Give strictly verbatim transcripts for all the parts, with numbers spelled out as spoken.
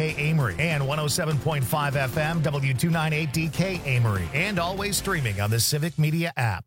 K Amory and one oh seven point five F M W two ninety-eight D K Amory, and always streaming on the Civic Media app.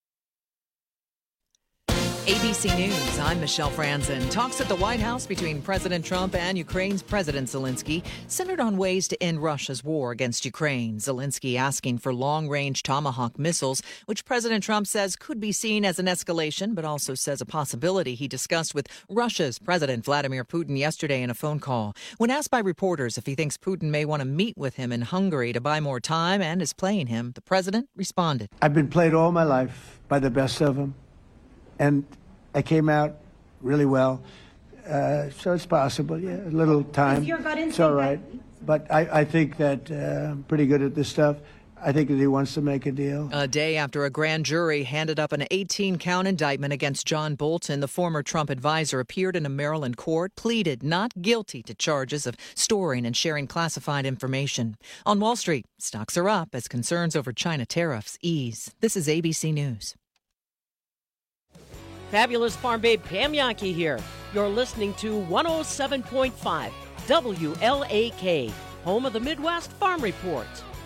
A B C News, I'm Michelle Franzen. Talks at the White House between President Trump and Ukraine's President Zelensky centered on ways to end Russia's war against Ukraine. Zelensky asking for long-range Tomahawk missiles, which President Trump says could be seen as an escalation, but also says a possibility he discussed with Russia's President Vladimir Putin yesterday in a phone call. When asked by reporters if he thinks Putin may want to meet with him in Hungary to buy more time and is playing him, the president responded. I've been played all my life by the best of them. And I came out really well, uh, so it's possible. Yeah, a little time. It's all right. But I, I think that uh, I'm pretty good at this stuff. I think that he wants to make a deal. A day after a grand jury handed up an eighteen-count indictment against John Bolton, the former Trump advisor appeared in a Maryland court, pleaded not guilty to charges of storing and sharing classified information. On Wall Street, stocks are up as concerns over China tariffs ease. This is A B C News. Fabulous Farm Babe Pam Yankee here. You're listening to one oh seven point five W L A K, home of the Midwest Farm Report.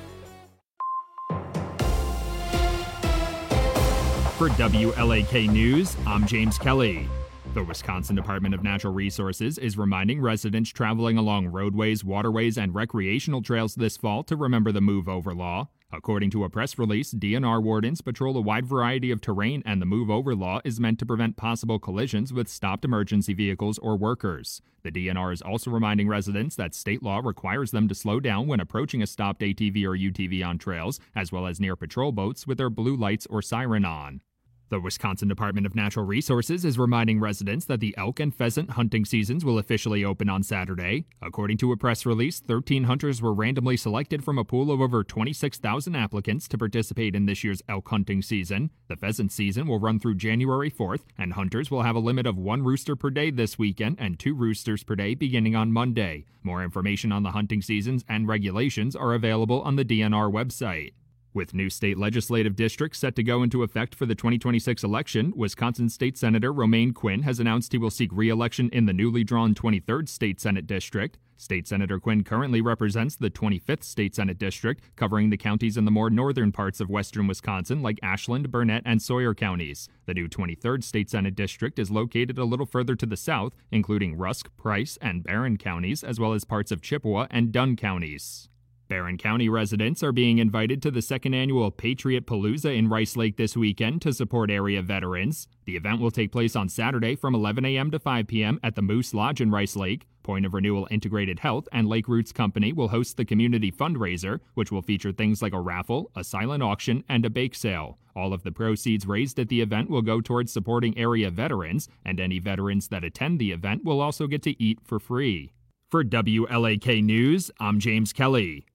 For W L A K News, I'm James Kelly. The Wisconsin Department of Natural Resources is reminding residents traveling along roadways, waterways, and recreational trails this fall to remember the Move Over law. According to a press release, D N R wardens patrol a wide variety of terrain, and the Move Over law is meant to prevent possible collisions with stopped emergency vehicles or workers. The D N R is also reminding residents that state law requires them to slow down when approaching a stopped A T V or U T V on trails, as well as near patrol boats with their blue lights or siren on. The Wisconsin Department of Natural Resources is reminding residents that the elk and pheasant hunting seasons will officially open on Saturday. According to a press release, thirteen hunters were randomly selected from a pool of over twenty-six thousand applicants to participate in this year's elk hunting season. The pheasant season will run through January fourth, and hunters will have a limit of one rooster per day this weekend and two roosters per day beginning on Monday. More information on the hunting seasons and regulations are available on the D N R website. With new state legislative districts set to go into effect for the twenty twenty-six election, Wisconsin State Senator Romaine Quinn has announced he will seek re-election in the newly drawn twenty-third State Senate District. State Senator Quinn currently represents the twenty-fifth State Senate District, covering the counties in the more northern parts of western Wisconsin like Ashland, Burnett, and Sawyer counties. The new twenty-third State Senate District is located a little further to the south, including Rusk, Price, and Barron counties, as well as parts of Chippewa and Dunn counties. Barron County residents are being invited to the second annual Patriot Palooza in Rice Lake this weekend to support area veterans. The event will take place on Saturday from eleven a.m. to five p.m. at the Moose Lodge in Rice Lake. Point of Renewal Integrated Health and Lake Roots Company will host the community fundraiser, which will feature things like a raffle, a silent auction, and a bake sale. All of the proceeds raised at the event will go towards supporting area veterans, and any veterans that attend the event will also get to eat for free. For W L A K News, I'm James Kelly.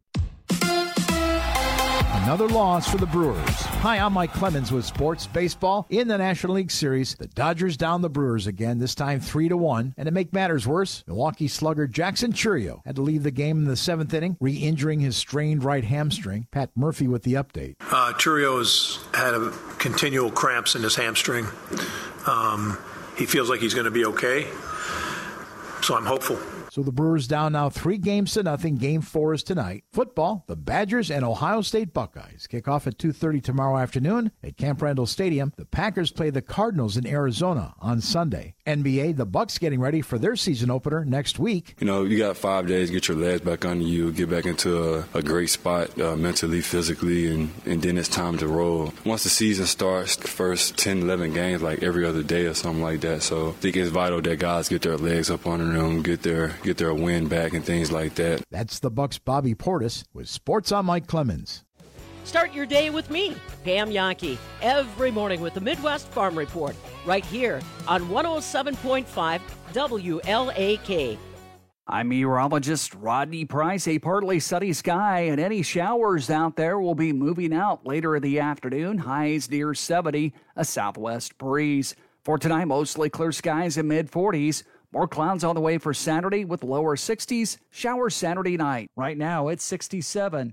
Another loss for the Brewers. Hi, I'm Mike Clemens with Sports Baseball. In the National League Series, the Dodgers down the Brewers again, this time three to one. And to make matters worse, Milwaukee slugger Jackson Chourio had to leave the game in the seventh inning, re-injuring his strained right hamstring. Pat Murphy with the update. Uh, Chourio's had a continual cramps in his hamstring. Um, he feels like he's going to be okay, so I'm hopeful. So the Brewers down now three games to nothing. Game four is tonight. Football, the Badgers and Ohio State Buckeyes kick off at two thirty tomorrow afternoon at Camp Randall Stadium. The Packers play the Cardinals in Arizona on Sunday. N B A, the Bucks getting ready for their season opener next week. You know, you got five days, get your legs back under you, get back into a, a great spot uh, mentally, physically, and, and then it's time to roll. Once the season starts, the first ten, eleven games, like every other day or something like that. So I think it's vital that guys get their legs up under them, get their get their win back and things like that. That's the Bucks' Bobby Portis with Sports on Mike Clemens. Start your day with me, Pam Yankee, every morning with the Midwest Farm Report, right here on one oh seven point five W L A K. I'm meteorologist Rodney Price. A partly sunny sky and any showers out there will be moving out later in the afternoon. Highs near seventy, a southwest breeze. For tonight, mostly clear skies in mid forties. More clouds on the way for Saturday with lower sixties. Showers Saturday night. Right now, it's sixty-seven.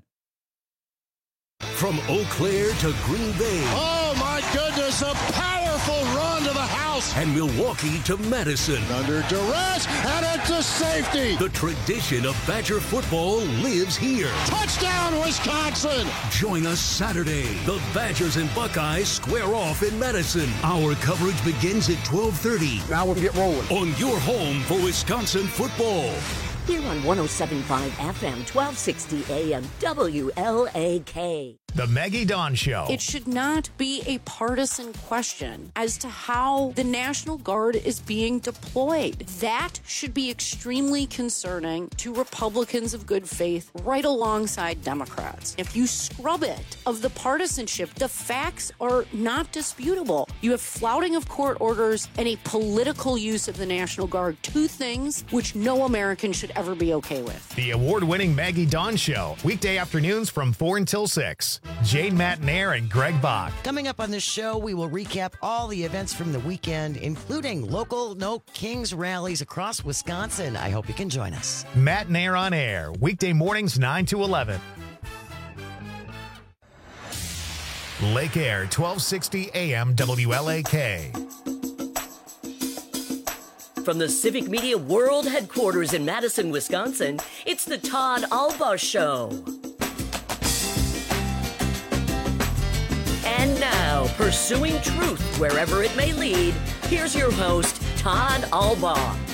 From Eau Claire to Green Bay. Oh, my goodness, a powerful run to the house. pass. And Milwaukee to Madison. Under duress, and it's a safety. The tradition of Badger football lives here. Touchdown, Wisconsin! Join us Saturday. The Badgers and Buckeyes square off in Madison. Our coverage begins at twelve thirty. Now we'll get rolling. On your home for Wisconsin football. Here on one oh seven point five F M, twelve sixty A M, W L A K. The Maggie Dawn Show. It should not be a partisan question as to how the National Guard is being deployed. That should be extremely concerning to Republicans of good faith right alongside Democrats. If you scrub it of the partisanship, the facts are not disputable. You have flouting of court orders and a political use of the National Guard, two things which no American should ever be okay with. The award-winning Maggie Dawn Show, weekday afternoons from four until six. Jane Matnair and Greg Bach. Coming up on this show, we will recap all the events from the weekend, including local No Kings rallies across Wisconsin. I hope you can join us. Matnair on air, weekday mornings nine to eleven. Lake Air, twelve sixty A M, W L A K. From the Civic Media World Headquarters in Madison, Wisconsin, it's the Todd Alba Show. And now, pursuing truth wherever it may lead, here's your host, Todd Alba.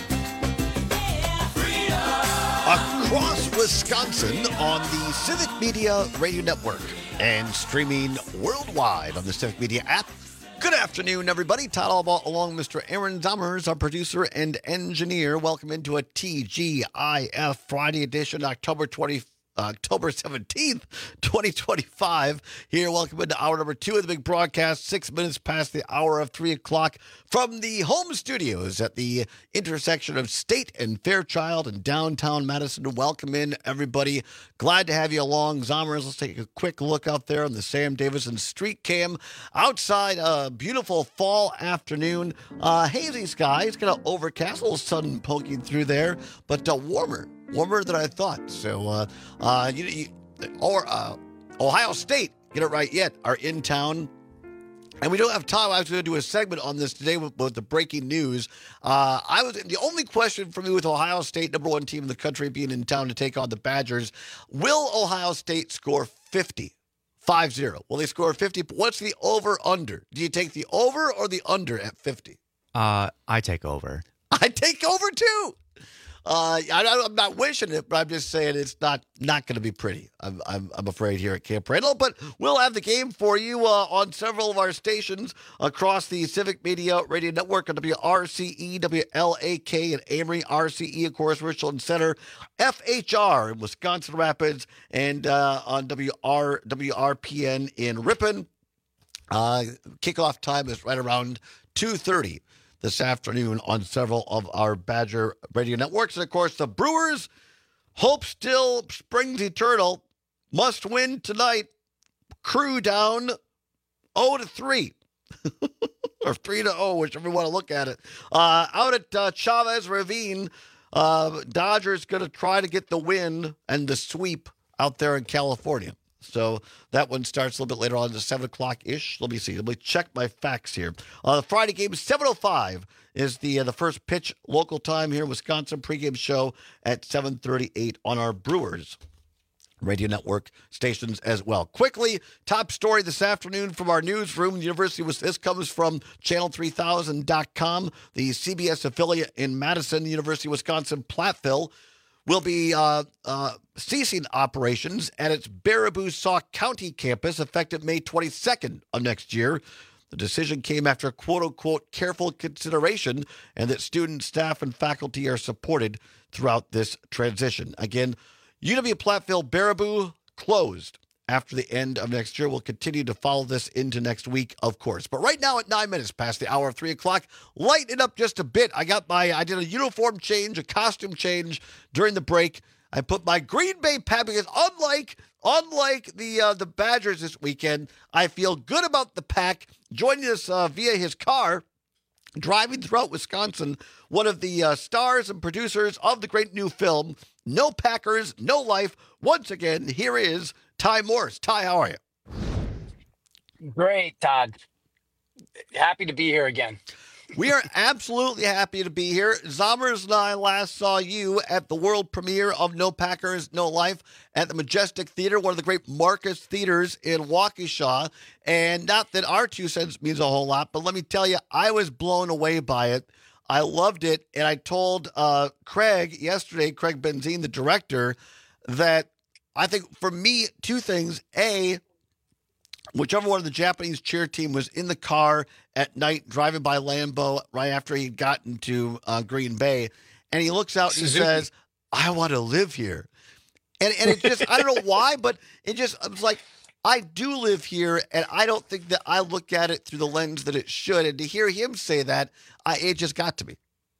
Across Wisconsin on the Civic Media Radio Network and streaming worldwide on the Civic Media app. Good afternoon, everybody. Todd Alba along with Mister Aaron Zommers, our producer and engineer. Welcome into a T G I F Friday edition, October twentieth. October seventeenth, twenty twenty-five. Here, welcome into hour number two of the big broadcast, six minutes past the hour of three o'clock from the home studios at the intersection of State and Fairchild in downtown Madison. Welcome in, everybody. Glad to have you along. Zommers, let's take a quick look out there on the Sam Davison Street Cam. Outside, a beautiful fall afternoon. Uh, hazy skies, kind of overcast, a little sun poking through there, but uh, warmer. Warmer than I thought. So, uh, uh, you, you, or uh, Ohio State, get it right yet, are in town. And we don't have time. I was going to do a segment on this today with, with the breaking news. Uh, I was the only question for me with Ohio State, number one team in the country, being in town to take on the Badgers. Will Ohio State score fifty? five zero. Will they score fifty? What's the over-under? Do you take the over or the under at fifty? Uh, I take over. I take over, too. Uh, I, I'm not wishing it, but I'm just saying it's not not going to be pretty. I'm, I'm I'm afraid here at Camp Randall, but we'll have the game for you uh, on several of our stations across the Civic Media Radio Network on W R C E, W L A K, and Amory, R C E, of course, Richland Center, F H R in Wisconsin Rapids, and uh, on W R W R P N in Ripon. Uh, kickoff time is right around two thirty. This afternoon on several of our Badger radio networks. And, of course, the Brewers, hope still springs eternal, must win tonight. Crew down oh to three. Or three to oh, whichever you want to look at it. Uh, out at uh, Chavez Ravine, uh, Dodgers going to try to get the win and the sweep out there in California. So that one starts a little bit later on, at seven o'clock-ish. Let me see. Let me check my facts here. Uh, the Friday game, seven oh five, is the uh, the first pitch local time here in Wisconsin. Pregame show at seven thirty-eight on our Brewers Radio Network stations as well. Quickly, top story this afternoon from our newsroom. The University was this comes from channel three thousand dot com, the C B S affiliate in Madison, the University of Wisconsin Platteville will be uh, uh, ceasing operations at its Baraboo Sauk County campus effective May twenty-second of next year. The decision came after quote-unquote careful consideration and that students, staff, and faculty are supported throughout this transition. Again, U W Platteville Baraboo closed after the end of next year. We'll continue to follow this into next week, of course. But right now at nine minutes past the hour of three o'clock, lighten it up just a bit. I got my, I did a uniform change, a costume change during the break. I put my Green Bay pad because unlike, unlike the uh, the Badgers this weekend, I feel good about the Pack joining us uh, via his car, driving throughout Wisconsin, one of the uh, stars and producers of the great new film, No Packers, No Life. Once again, here is Ty Morris. Ty, how are you? Great, Todd. Happy to be here again. We are absolutely happy to be here. Zommers and I last saw you at the world premiere of No Packers, No Life at the Majestic Theater, one of the great Marcus theaters in Waukesha. And not that our two cents means a whole lot, but let me tell you, I was blown away by it. I loved it. And I told uh, Craig yesterday, Craig Benzine, the director, that I think for me, two things. A, whichever one of the Japanese cheer team was in the car at night driving by Lambeau right after he'd gotten to uh, Green Bay, and he looks out and he says, I want to live here. And and it just, I don't know why, but it just, I was like, I do live here, and I don't think that I look at it through the lens that it should. And to hear him say that, I, it just got to me.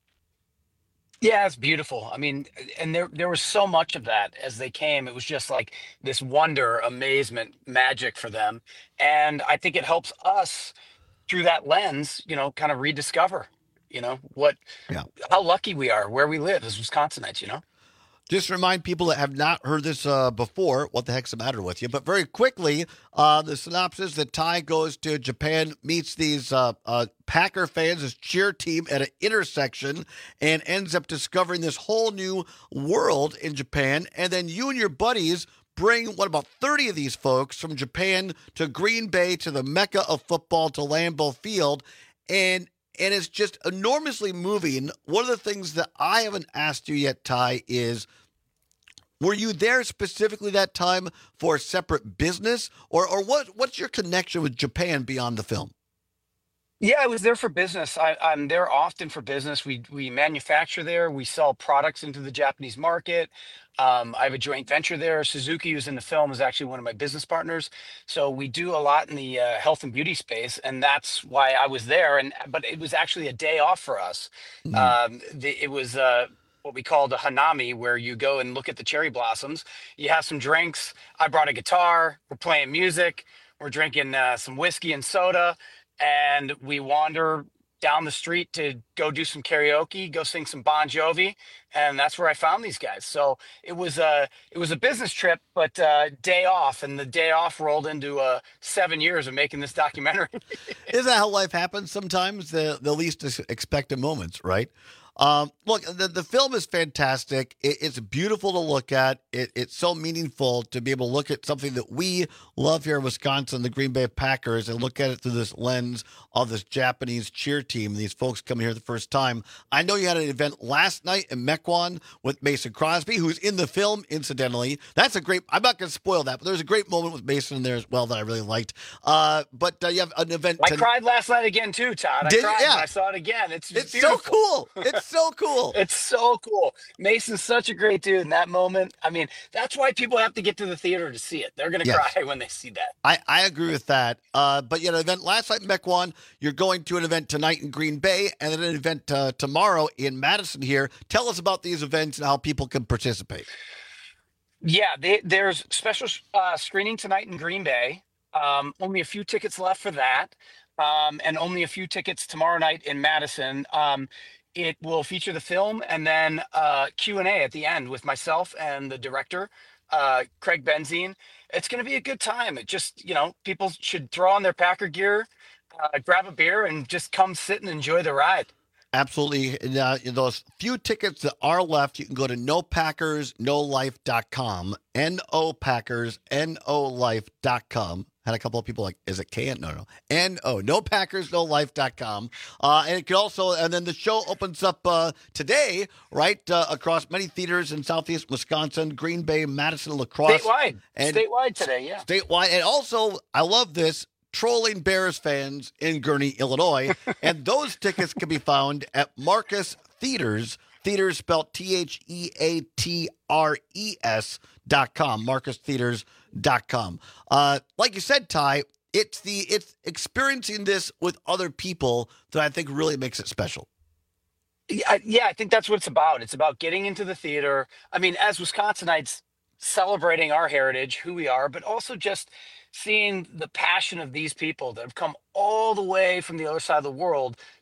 Yeah, it's beautiful. I mean, and there there was so much of that as they came. It was just like this wonder, amazement, magic for them. And I think it helps us through that lens, you know, kind of rediscover, you know, what, yeah. how lucky we are where we live as Wisconsinites, you know? Just remind people that have not heard this uh, before, what the heck's the matter with you? But very quickly, uh, the synopsis that Ty goes to Japan, meets these uh, uh, Packer fans, this cheer team at an intersection, and ends up discovering this whole new world in Japan. And then you and your buddies bring, what, about thirty of these folks from Japan to Green Bay, to the Mecca of football, to Lambeau Field. And And it's just enormously moving. One of the things that I haven't asked you yet, Ty, is were you there specifically that time for a separate business? Or or what? what's your connection with Japan beyond the film? Yeah, I was there for business. I, I'm there often for business. We we manufacture there. We sell products into the Japanese market. Um, I have a joint venture there. Suzuki, who's in the film, is actually one of my business partners. So we do a lot in the uh, health and beauty space, and that's why I was there. And but it was actually a day off for us. Mm-hmm. Um, the, it was uh, what we called a hanami, where you go and look at the cherry blossoms. You have some drinks. I brought a guitar. We're playing music. We're drinking uh, some whiskey and soda. And we wander down the street to go do some karaoke, go sing some Bon Jovi, and that's where I found these guys. So it was a it was a business trip, but uh, day off, and the day off rolled into uh, seven years of making this documentary. Isn't that how life happens sometimes? The the least expected moments, right? Um, look, the, the film is fantastic. It, it's beautiful to look at. It, it's so meaningful to be able to look at something that we love here in Wisconsin, the Green Bay Packers, and look at it through this lens of this Japanese cheer team, these folks coming here the first time. I know you had an event last night in Mequon with Mason Crosby, who's in the film, incidentally. That's a great, I'm not going to spoil that, but there's a great moment with Mason in there as well that I really liked. Uh, but uh, you have an event. I to- cried last night again, too, Todd. I Did, cried yeah. when I saw it again. It's, it's beautiful. so cool. It's so cool. It's so cool. Mason's such a great dude in that moment. I mean, that's why people have to get to the theater to see it. They're going to Yes. cry when they see that. I, I agree with that. Uh, but you had an event last night in Mequon. You're going to an event tonight in Green Bay, and then an event uh, tomorrow in Madison here. Tell us about these events and how people can participate. Yeah, they, there's special uh, screening tonight in Green Bay. Um, only a few tickets left for that, um, and only a few tickets tomorrow night in Madison. Um, it will feature the film and then uh, Q and A at the end with myself and the director, uh, Craig Benzine. It's going to be a good time. It just, you know, people should throw on their Packer gear, uh, grab a beer, and just come sit and enjoy the ride. Absolutely. And, uh, those few tickets that are left, you can go to no packers no life dot com. N O Packers, N O Life dot com. Had a couple of people like, is it K? No, no. N O, no packers no life dot com. Uh, and it could also, and then the show opens up uh, today, right, uh, across many theaters in Southeast Wisconsin, Green Bay, Madison, La Crosse. Statewide. And Statewide today, yeah. Statewide. And also, I love this, trolling Bears fans in Gurnee, Illinois. And those tickets can be found at Marcus Theaters. Theaters spelled T H E A T R E S dot com, marcus theaters dot com. Uh, like you said, Ty, it's the it's experiencing this with other people that I think really makes it special. Yeah, yeah, I think that's what it's about. It's about getting into the theater. I mean, as Wisconsinites, celebrating our heritage, who we are, but also just seeing the passion of these people that have come all the way from the other side of the world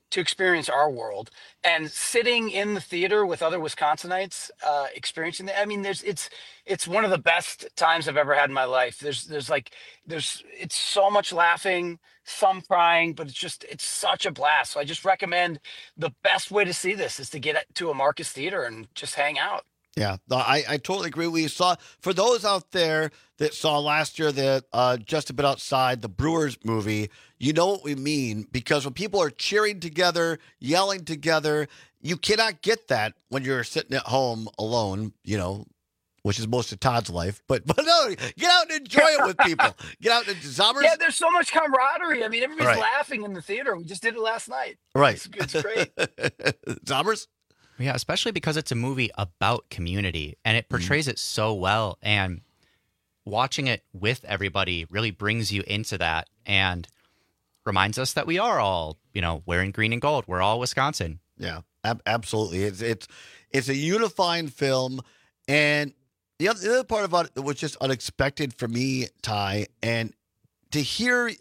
to experience our world, and sitting in the theater with other Wisconsinites, uh, experiencing that. I mean, there's it's it's one of the best times I've ever had in my life. There's there's like there's it's so much laughing, some crying, but it's just it's such a blast. So I just recommend the best way to see this is to get to a Marcus Theater and just hang out. Yeah, no, I, I totally agree. We saw, for those out there that saw last year that uh, Just a Bit Outside, the Brewers movie, you know what we mean, because when people are cheering together, yelling together, you cannot get that when you're sitting at home alone, you know, which is most of Todd's life. But but no, get out and enjoy it with people. Get out and Zombers. Yeah, there's so much camaraderie. I mean, everybody's Right. laughing in the theater. We just did it last night. Right. It's, it's great. Zombers? Yeah, especially because it's a movie about community and it portrays mm. it so well. And watching it with everybody really brings you into that and reminds us that we are all, you know, wearing green and gold. We're all Wisconsin. Yeah, ab- absolutely. It's it's it's a unifying film, and the other, the other part about it that was just unexpected for me, Ty, and to hear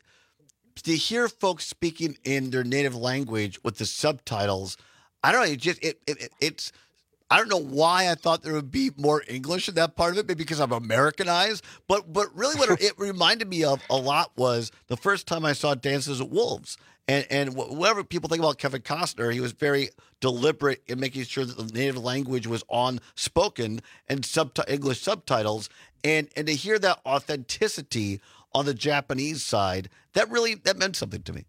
to hear folks speaking in their native language with the subtitles. I don't know. It just it, it, it it's. I don't know why I thought there would be more English in that part of it, maybe because I'm Americanized. But but really, what it reminded me of a lot was the first time I saw Dances with Wolves, and and whatever people think about Kevin Costner, he was very deliberate in making sure that the native language was on spoken and sub English subtitles, and and to hear that authenticity on the Japanese side, that really that meant something to me.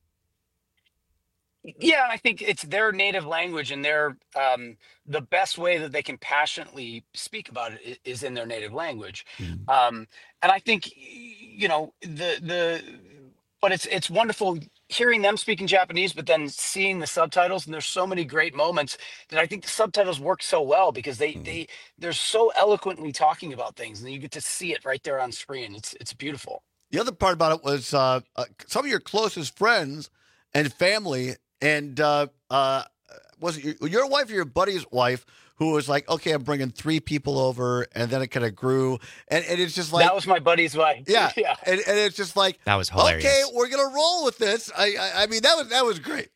Yeah, and I think it's their native language, and their um, the best way that they can passionately speak about it i- is in their native language. Mm. Um, and I think you know the the, but it's it's wonderful hearing them speaking Japanese, but then seeing the subtitles. And there's so many great moments that I think the subtitles work so well because they Mm. they they're so eloquently talking about things, and you get to see it right there on screen. It's it's beautiful. The other part about it was uh, uh, some of your closest friends and family, and uh, uh, was it your, your wife or your buddy's wife who was like, okay, I'm bringing three people over, and then it kind of grew, and, and it's just like That was my buddy's wife. yeah, yeah. and, and it's just like That was hilarious. okay, we're gonna roll with this. I, I I mean that was that was great.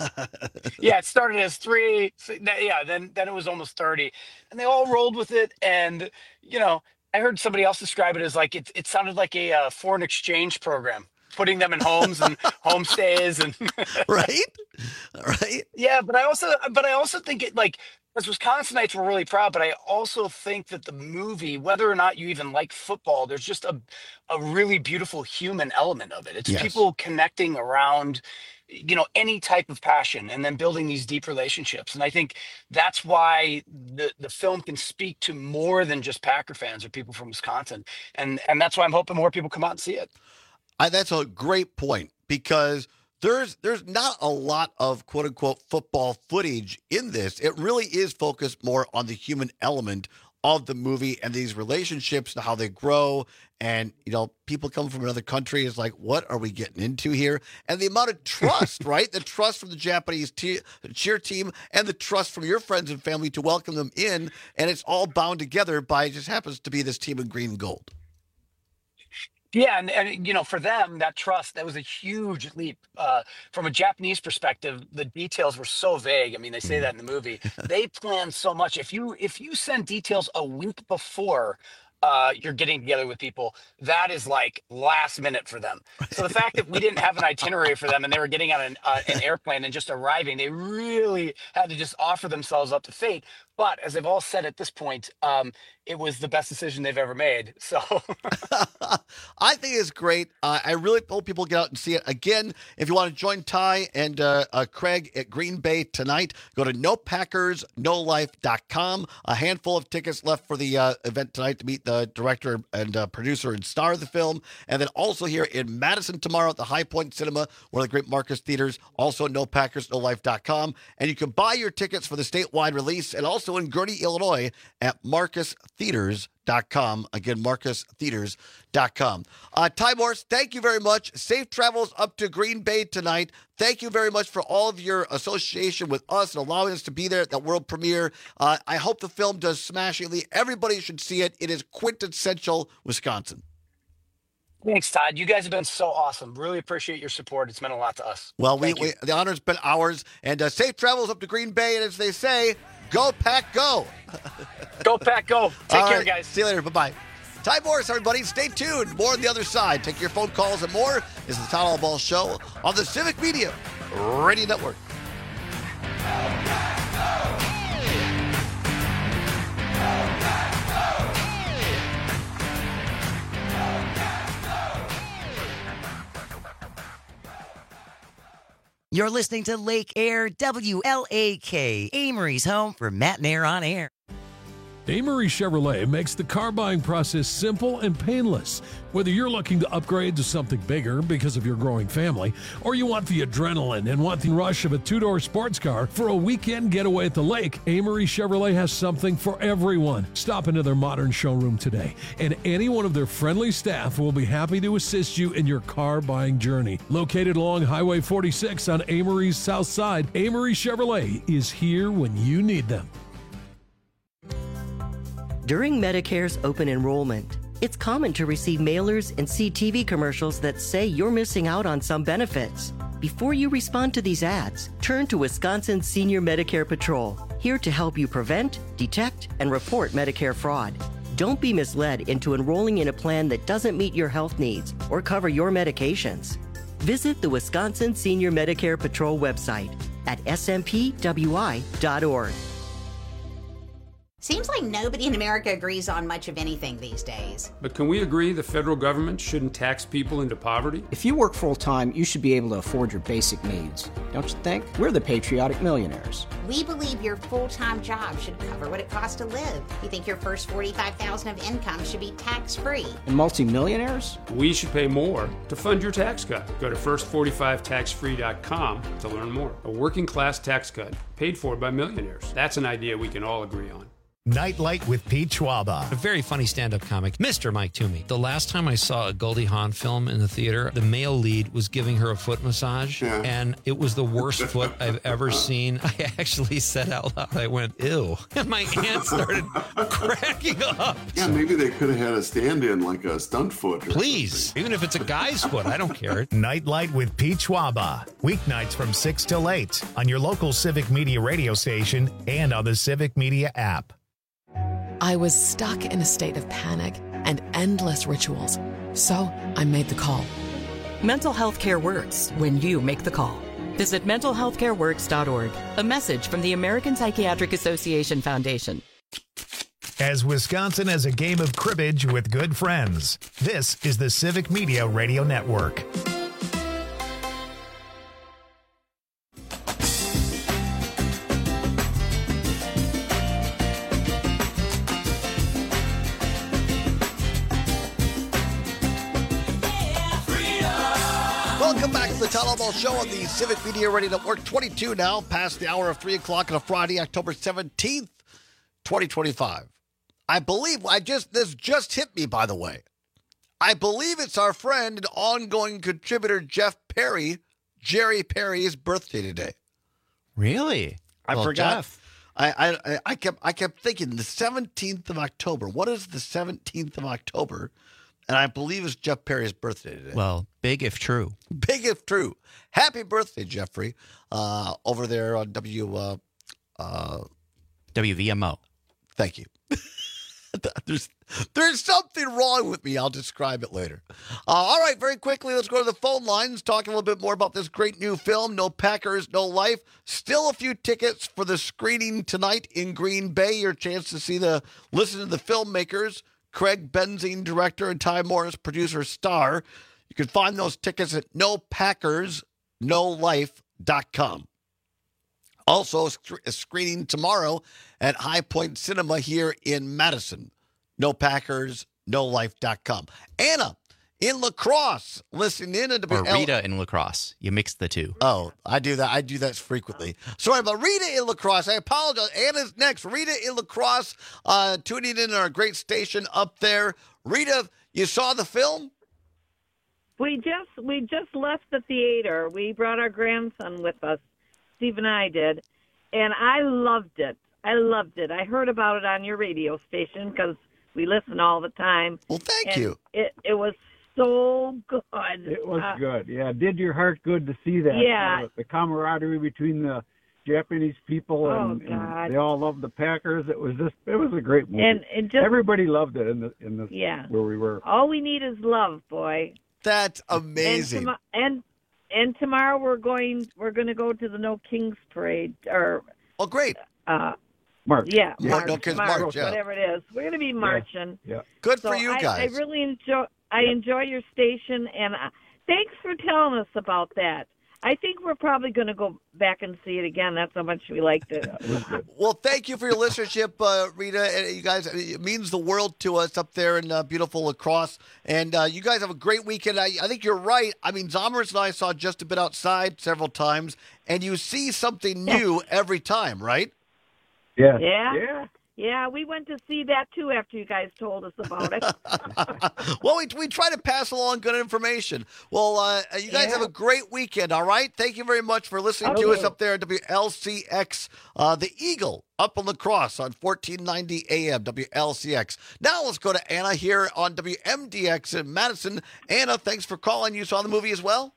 Yeah, it started as three. so that- Yeah, then then it was almost thirty, and they all rolled with it. And you know, I heard somebody else describe it as like it. It sounded like a uh, foreign exchange program, putting them in homes and homestays and right, right. yeah. But I also, but I also think it like as Wisconsinites were really proud. But I also think that the movie, whether or not you even like football, there's just a a really beautiful human element of it. It's Yes. people connecting around you know any type of passion and then building these deep relationships. And I think that's why the the film can speak to more than just Packer fans or people from Wisconsin. And and that's why I'm hoping more people come out and see it. I, that's a great point because there's there's not a lot of quote unquote football footage in this. It really is focused more on the human element of the movie and these relationships and how they grow. And, you know, people come from another country is like, what are we getting into here? And the amount of trust, right? The trust from the Japanese te- cheer team and the trust from your friends and family to welcome them in. And it's all bound together by, it just happens to be this team in green and gold. Yeah, and, and you know, for them, that trust, that was a huge leap. Uh, from a Japanese perspective, the details were so vague. I mean, they say that in the movie. They planned so much. If you if you send details a week before uh, you're getting together with people, that is like last minute for them. So the fact that we didn't have an itinerary for them and they were getting on an, uh, an airplane and just arriving, they really had to just offer themselves up to fate. But as they've all said at this point, um, it was the best decision they've ever made. So I think it's great. Uh, I really hope people get out and see it. Again, if you want to join Ty and uh, uh, Craig at Green Bay tonight, go to no packers no life dot com. A handful of tickets left for the uh, event tonight to meet the director and uh, producer and star of the film. And then also here in Madison tomorrow at the High Point Cinema, one of the great Marcus Theaters, also no packers no life dot com. And you can buy your tickets for the statewide release and also in Gurnee, Illinois at marcus theaters dot com. Again, marcus theaters dot com. Uh, Ty Morse, thank you very much. Safe travels up to Green Bay tonight. Thank you very much for all of your association with us and allowing us to be there at that world premiere. Uh, I hope the film does smashingly. Everybody should see it. It is quintessential Wisconsin. Thanks, Todd. You guys have been so awesome. Really appreciate your support. It's meant a lot to us. Well, we, we the honor's been ours, and uh, safe travels up to Green Bay, and as they say, go Pack, go. Go Pack, go. Take All care, right. guys. See you later. Bye-bye. Ty Morris, everybody. Stay tuned. More on the other side. Take your phone calls and more. This is the Todd Ball Show on the Civic Media Radio Network. You're listening to Lake Air W L A K, Amory's home for Matt and Air on Air. Amory Chevrolet makes the car buying process simple and painless. Whether you're looking to upgrade to something bigger because of your growing family, or you want the adrenaline and want the rush of a two-door sports car for a weekend getaway at the lake, Amory Chevrolet has something for everyone. Stop into their modern showroom today, and any one of their friendly staff will be happy to assist you in your car buying journey. Located along Highway forty-six on Amory's south side, Amory Chevrolet is here when you need them. During Medicare's open enrollment, it's common to receive mailers and see T V commercials that say you're missing out on some benefits. Before you respond to these ads, turn to Wisconsin Senior Medicare Patrol, here to help you prevent, detect, and report Medicare fraud. Don't be misled into enrolling in a plan that doesn't meet your health needs or cover your medications. Visit the Wisconsin Senior Medicare Patrol website at s m p w i dot org. Seems like nobody in America agrees on much of anything these days. But can we agree the federal government shouldn't tax people into poverty? If you work full-time, you should be able to afford your basic needs. Don't you think? We're the patriotic millionaires. We believe your full-time job should cover what it costs to live. We think your first forty-five thousand dollars of income should be tax-free. And multi-millionaires? We should pay more to fund your tax cut. Go to first forty-five tax free dot com to learn more. A working-class tax cut paid for by millionaires. That's an idea we can all agree on. Nightlight with Pete Schwaba. A very funny stand-up comic, Mister Mike Toomey. The last time I saw a Goldie Hawn film in the theater, the male lead was giving her a foot massage, yeah. and it was the worst foot I've ever seen. I actually said out loud, I went, ew. And my aunt started cracking up. Yeah, maybe they could have had a stand-in like a stunt foot. Please, something. Even if it's a guy's foot, I don't care. Nightlight with Pete Schwaba. Weeknights from six till eight on your local Civic Media radio station and on the Civic Media app. I was stuck in a state of panic and endless rituals, so I made the call. Mental health care works when you make the call. Visit mental health care works dot org. A message from the American Psychiatric Association Foundation. As Wisconsin has a game of cribbage with good friends, this is the Civic Media Radio Network. Welcome back to the Todd Ball Show on the Civic Media Radio Network. twenty-two now, past the hour of three o'clock on a Friday, October seventeenth, twenty twenty-five. I believe, I just this just hit me, by the way. I believe it's our friend and ongoing contributor, Jeff Perry, Jerry Perry's birthday today. Really? I well, forgot. Jeff. I, I I kept I kept thinking the seventeenth of October. What is the seventeenth of October? And I believe it's Jeff Perry's birthday today. Well, big if true. Big if true. Happy birthday, Jeffrey, uh, over there on W uh, uh, W V M O. Thank you. there's there's something wrong with me. I'll describe it later. Uh, all right, very quickly, let's go to the phone lines, talk a little bit more about this great new film, No Packers, No Life. Still a few tickets for the screening tonight in Green Bay. Your chance to see the, listen to the filmmakers, Craig Benzine, director, and Ty Morris, producer, star. You can find those tickets at no packers no life dot com. Also, a screening tomorrow at High Point Cinema here in Madison. no packers no life dot com. Anna in La Crosse, listening in. And or Rita in La Crosse. You mix the two. Oh, I do that. I do that frequently. Sorry about Rita in La Crosse. I apologize. Anna's next. Rita in La Crosse, uh, tuning in our great station up there. Rita, you saw the film? We just we just left the theater. We brought our grandson with us. Steve and I did, and I loved it. I loved it. I heard about it on your radio station because we listen all the time. Well, thank and you. It it was so good. It was Uh, good. Yeah, it did your heart good to see that. Yeah. Uh, the camaraderie between the Japanese people and, Oh, God. and they all loved the Packers. It was just it was a great movie. And- and just- everybody loved it in the in the Yeah. where we were. All we need is love, boy. That's amazing. And, tomo- and and tomorrow we're going we're going to go to the No Kings Parade or oh great uh March. yeah Yeah. March, No Kings March, March, yeah. whatever it is. We're going to be marching. Yeah. Good So for you I, guys. I really enjoy I enjoy your station and uh, thanks for telling us about that. I think we're probably going to go back and see it again. That's how much we liked it. Well, thank you for your listenership, uh, Rita. And you guys, it means the world to us up there in uh, beautiful La Crosse. And uh, you guys have a great weekend. I, I think you're right. I mean, Zommers and I saw Just a Bit Outside several times, and you see something new every time, right? Yeah. Yeah. Yeah. Yeah, we went to see that too after you guys told us about it. Well, we, we try to pass along good information. Well, uh, you guys Yeah. have a great weekend, all right? Thank you very much for listening to Okay. us up there at W L C X, uh, the Eagle, up on La Crosse on fourteen ninety A M, W L C X. Now let's go to Anna here on W M D X in Madison. Anna, thanks for calling. You saw the movie as well?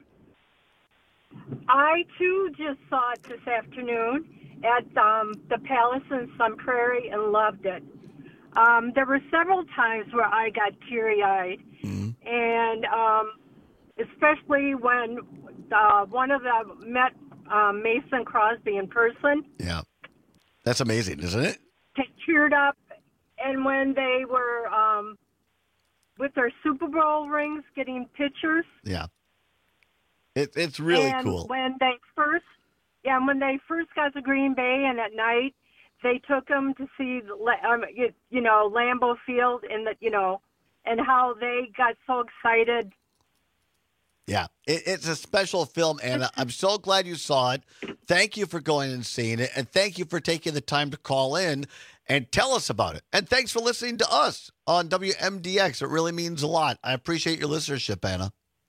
I, too, just saw it this afternoon at um, the Palace in Sun Prairie and loved it. Um, there were several times where I got teary-eyed, and um, especially when uh, one of them met um, Mason Crosby in person. Yeah. That's amazing, isn't it? They teared up, and when they were um, with their Super Bowl rings getting pictures. Yeah. It, it's really and cool. when they first, yeah, when they first got to Green Bay, and at night they took them to see, the, La- um, you, you know, Lambeau Field, and the, you know, and how they got so excited. Yeah, it, it's a special film, Anna. I'm so glad you saw it. Thank you for going and seeing it, and thank you for taking the time to call in and tell us about it. And thanks for listening to us on W M D X. It really means a lot. I appreciate your listenership, Anna.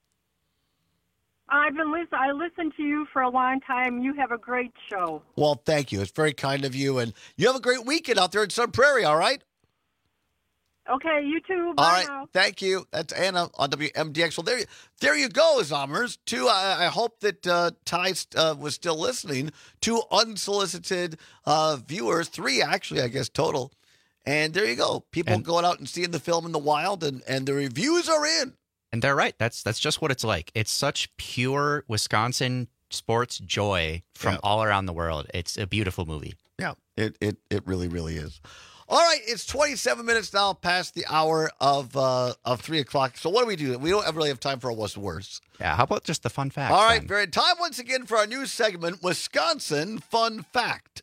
I've been listen. I listened to you for a long time. You have a great show. Well, thank you. It's very kind of you, and you have a great weekend out there in Sun Prairie, all right? Okay, you too. Bye All right, now. thank you. That's Anna on W M D X. Well, there, there you go, Zommers. Two, I, I hope that uh, Ty uh, was still listening. Two unsolicited uh, viewers, three actually, I guess, total. And there you go. People And- going out and seeing the film in the wild, and, and the reviews are in. And they're right. That's that's just what it's like. It's such pure Wisconsin sports joy from Yeah. all around the world. It's a beautiful movie. Yeah, it, it, it really, really is. All right, it's twenty-seven minutes now past the hour of uh, of three o'clock. So what do we do? We don't really have time for a what's worse. Yeah, how about just the fun facts? All right, then? very time once again for our new segment, Wisconsin Fun Fact.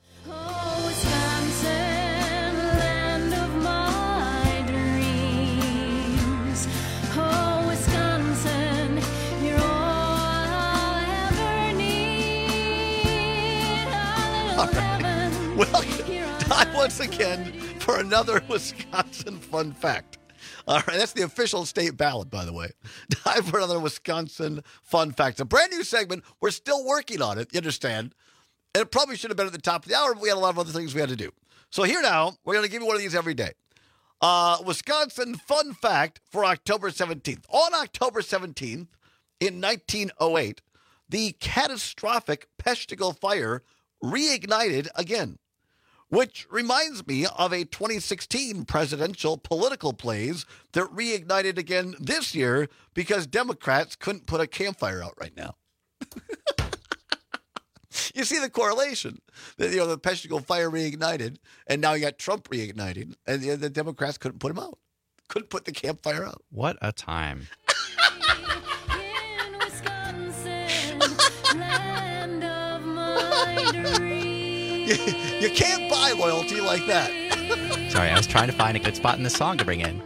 All right. Well, time once again for another Wisconsin Fun Fact. All right, that's the official state ballot, by the way. Time for another Wisconsin Fun Fact. A brand new segment. We're still working on it, you understand? And it probably should have been at the top of the hour, but we had a lot of other things we had to do. So here now, we're going to give you one of these every day. Uh, Wisconsin Fun Fact for October seventeenth. On October seventeenth, in nineteen oh eight, the catastrophic Peshtigo fire reignited again, which reminds me of a twenty sixteen presidential political plays that reignited again this year because Democrats couldn't put a campfire out right now. You see the correlation. The, you know, the Peshtigo fire reignited, and now you got Trump reigniting, and the, the Democrats couldn't put him out. Couldn't put the campfire out. What a time. You, you can't buy loyalty like that. Sorry, I was trying to find a good spot in the song to bring in.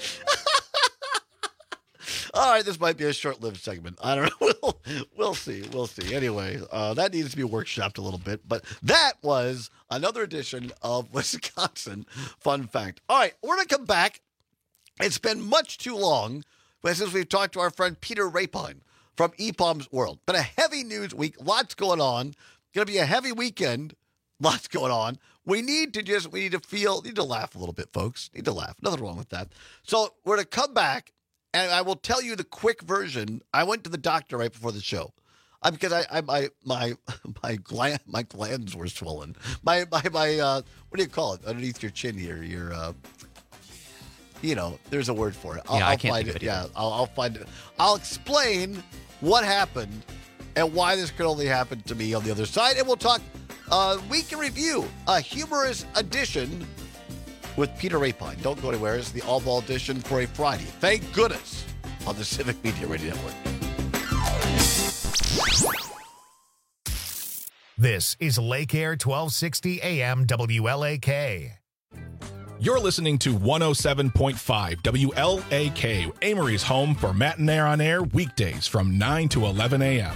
All right, this might be a short-lived segment. I don't know. We'll, we'll see. We'll see. Anyway, uh, that needs to be workshopped a little bit. But that was another edition of Wisconsin Fun Fact. All right, we're going to come back. It's been much too long since we've talked to our friend Peter Rapine from E P O M's World. Been a heavy news week. Lots going on. Going to be a heavy weekend. Lots going on. We need to just, we need to feel, need to laugh a little bit, folks. Need to laugh. Nothing wrong with that. So we're going to come back and I will tell you the quick version. I went to the doctor right before the show. Uh, because I, I my my my gland my glands were swollen. My my my uh, what do you call it underneath your chin here? Your uh, you know, there's a word for it. I'll, yeah, I I'll can't find think it. of it Yeah, I'll, I'll find it. I'll explain what happened and why this could only happen to me on the other side, and we'll talk uh, week in review, a humorous edition with Peter Rapine. Don't go anywhere. It's the All Ball edition for a Friday. Thank goodness on the Civic Media Radio Network. This is Lake Air twelve sixty A M W L A K. You're listening to one oh seven point five W L A K, Amory's home for Matinee on Air weekdays from nine to eleven a.m.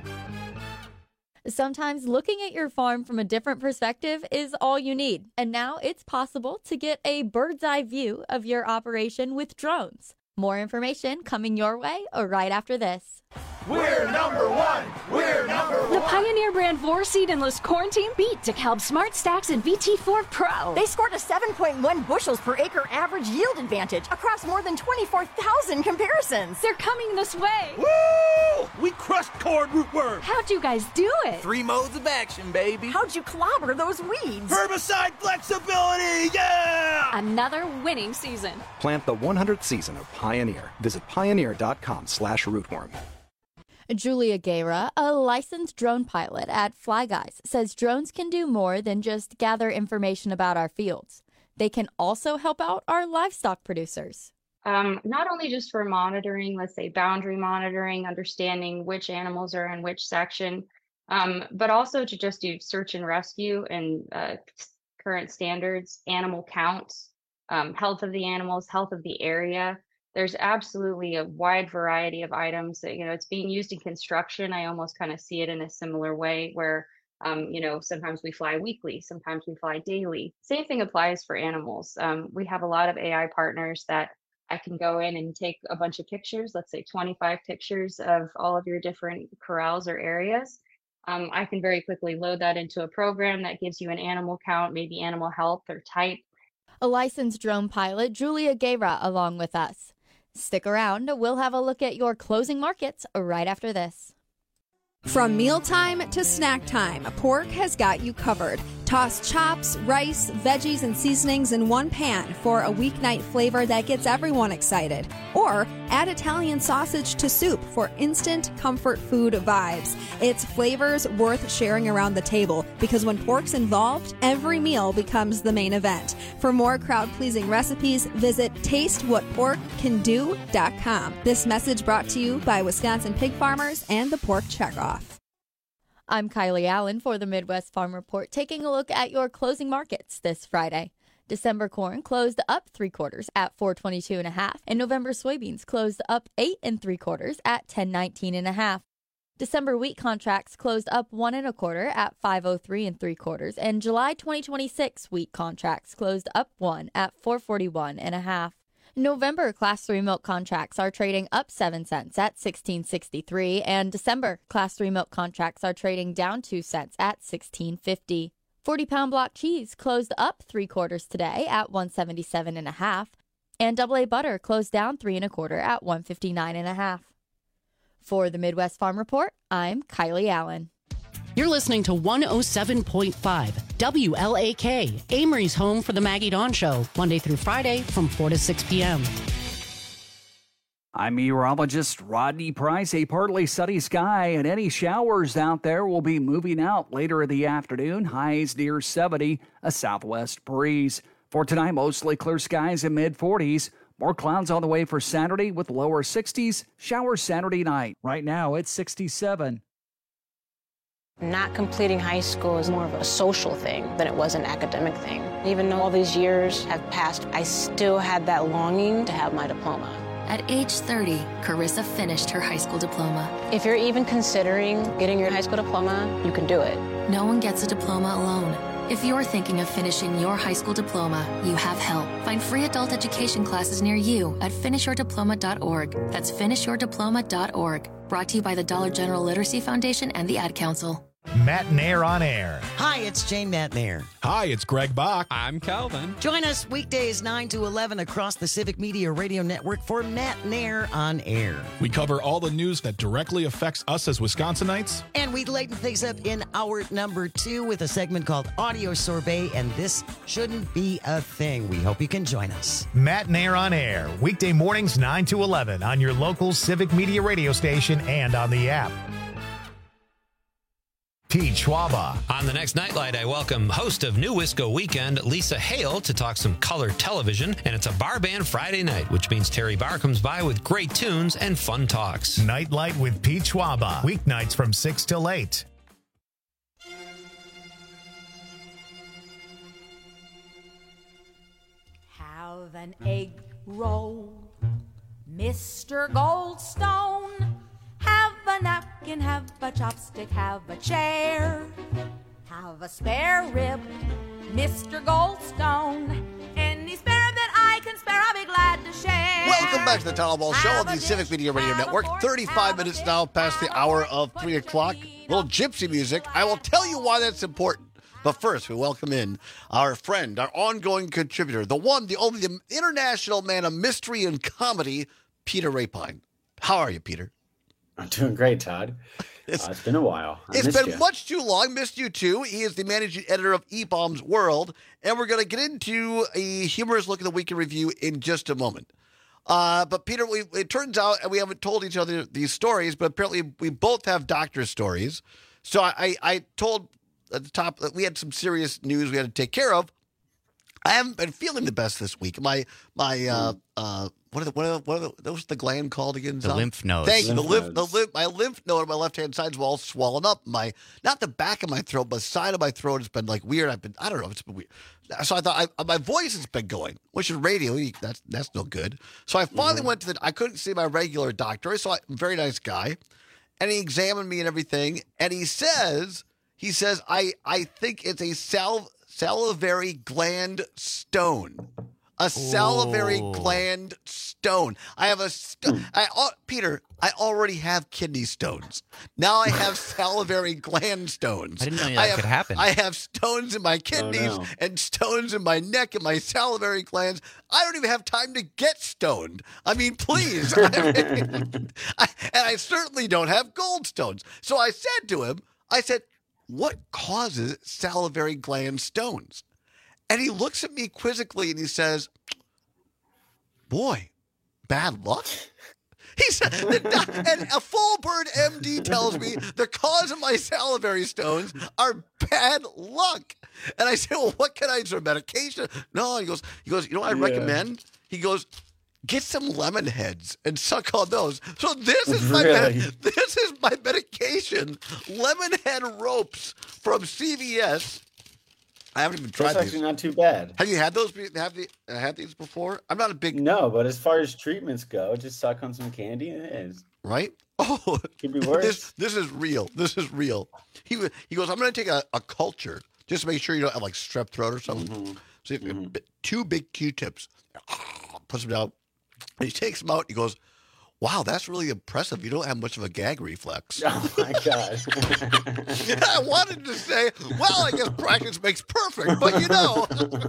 Sometimes looking at your farm from a different perspective is all you need. And now it's possible to get a bird's eye view of your operation with drones. More information coming your way or right after this. We're number one! We're number one! The Pioneer brand four-seed Endless Corn Team beat DeKalb Smart Stacks and V T four Pro. They scored a seven point one bushels per acre average yield advantage across more than twenty-four thousand comparisons. They're coming this way. Woo! We crushed corn rootworm. How'd you guys do it? Three modes of action, baby. How'd you clobber those weeds? Herbicide flexibility, yeah! Another winning season. Plant the one hundredth season of Pioneer. Visit pioneer.com slash rootworm. Julia Guerra, a licensed drone pilot at Fly Guys, says drones can do more than just gather information about our fields. They can also help out our livestock producers. Um, not only just for monitoring, let's say boundary monitoring, understanding which animals are in which section, um, but also to just do search and rescue and uh, current standards, animal counts, um, health of the animals, health of the area. There's absolutely a wide variety of items that, you know, it's being used in construction. I almost kind of see it in a similar way where, um, you know, sometimes we fly weekly, sometimes we fly daily. Same thing applies for animals. Um, we have a lot of A I partners that I can go in and take a bunch of pictures, let's say twenty-five pictures of all of your different corrals or areas. Um, I can very quickly load that into a program that gives you an animal count, maybe animal health or type. A licensed drone pilot, Julia Guerra, along with us. Stick around. We'll have a look at your closing markets right after this. From mealtime to snack time, Pork has got you covered. Toss chops, rice, veggies, and seasonings in one pan for a weeknight flavor that gets everyone excited. Or add Italian sausage to soup for instant comfort food vibes. It's flavors worth sharing around the table because when pork's involved, every meal becomes the main event. For more crowd-pleasing recipes, visit taste what pork can do dot com. This message brought to you by Wisconsin pig farmers and the Pork Checkoff. I'm Kylie Allen for the Midwest Farm Report, taking a look at your closing markets this Friday. December corn closed up three quarters at four twenty-two and a half, and November soybeans closed up eight and three quarters at ten nineteen and a half. December wheat contracts closed up one and a quarter at five oh three and three quarters, and July twenty twenty-six wheat contracts closed up one at four forty-one and a half. November Class three milk contracts are trading up seven cents at sixteen sixty-three, and December Class three milk contracts are trading down two cents at sixteen fifty. forty-pound block cheese closed up three quarters today at one seventy-seven and a half, and double A butter closed down three and a quarter at one fifty-nine and a half. For the Midwest Farm Report, I'm Kylie Allen. You're listening to one oh seven point five W L A K, Amory's home for the Maggie Dawn Show, Monday through Friday from four to six p.m. I'm meteorologist Rodney Price. A partly sunny sky and any showers out there will be moving out later in the afternoon. Highs near seventy, a southwest breeze. For tonight, mostly clear skies in mid forties. More clouds on the way for Saturday with lower sixties. Showers Saturday night. Right now, it's sixty-seven. Not completing high school is more of a social thing than it was an academic thing. Even though all these years have passed, I still had that longing to have my diploma. At age thirty, Carissa finished her high school diploma. If you're even considering getting your high school diploma, you can do it. No one gets a diploma alone. If you're thinking of finishing your high school diploma, you have help. Find free adult education classes near you at finish your diploma dot org. That's finish your diploma dot org. Brought to you by the Dollar General Literacy Foundation and the Ad Council. Matt and Air on Air. Hi, it's Jane Matnair. Hi, it's Greg Bach. I'm Calvin. Join us weekdays nine to eleven across the Civic Media Radio Network for Matt and Air on Air. We cover all the news that directly affects us as Wisconsinites. And we lighten things up in hour number two with a segment called Audio Sorbet, and this shouldn't be a thing. We hope you can join us. Matt and Air on Air, weekday mornings nine to eleven on your local Civic Media radio station and on the app. Pete Schwaba. On the next Nightlight, I welcome host of New Wisco Weekend, Lisa Hale, to talk some color television. And it's a bar band Friday night, which means Terry Barr comes by with great tunes and fun talks. Nightlight with Pete Schwaba. Weeknights from six till eight. Have an egg roll, Mister Goldstone. Have a napkin, have a chopstick, have a chair. Have a spare rib, Mister Goldstone. Any spare rib that I can spare, I'll be glad to share. Welcome back to the Town Ball Show on the Civic Media Radio Network. thirty-five minutes now past the hour of three o'clock. Little gypsy music. I will tell you why that's important. But first, we welcome in our friend, our ongoing contributor, the one, the only, the international man of mystery and comedy, Peter Rapine. How are you, Peter? I'm doing great, Todd. It's, uh, it's been a while. I it's been you. much too long. Missed you too. He is the managing editor of E-Bombs World, and we're going to get into a humorous look at the week in review in just a moment. Uh, but Peter, we, it turns out, and we haven't told each other these stories, but apparently we both have doctor stories. So I, I, I told at the top that we had some serious news we had to take care of. I haven't been feeling the best this week. My my uh, uh, what are the what are the, what are the, what was the gland called again? The lymph nodes. Thank you. Lymph The lymph, nodes. the lymph, my lymph node on my left hand side is all swollen up. My not the back of my throat, but the side of my throat has been like weird. I've been I don't know. It's been weird. So I thought I, my voice has been going, which is radio. you- That's that's no good. So I finally Mm-hmm. went to the. I couldn't see my regular doctor. I saw a very nice guy, and he examined me and everything. And he says he says I I think it's a sal. salivary gland stone. A salivary Oh. gland stone. I have a st- I uh, Peter, I already have kidney stones. Now I have salivary gland stones. I didn't know that I have, could happen. I have stones in my kidneys no. and stones in my neck and my salivary glands. I don't even have time to get stoned. I mean, please. I mean, I, and I certainly don't have gold stones. So I said to him, I said, what causes salivary gland stones? And he looks at me quizzically and he says, boy, bad luck? He said, and a full bird M D tells me the cause of my salivary stones are bad luck. And I said, well, what can I do? Medication? No, he goes, he goes, you know what I Yeah. recommend? He goes, get some lemon heads and suck on those. So this is my Really? med- this is my medication. Lemon head ropes from C V S. I haven't even tried That's these. actually not too bad. Have you had those? be- Have the uh, had these before? I'm not a big No, but as far as treatments go, just suck on some candy and it is. right. Oh, Could be worse. this this is real. This is real. He wa- he goes. I'm going to take a, a culture just to make sure you don't have like strep throat or something. Mm-hmm. So you have two big Q-tips. Puts them down. And he takes them out. And he goes, "Wow, that's really impressive. You don't have much of a gag reflex." Oh my god. I wanted to say, well, I guess practice makes perfect, but you know.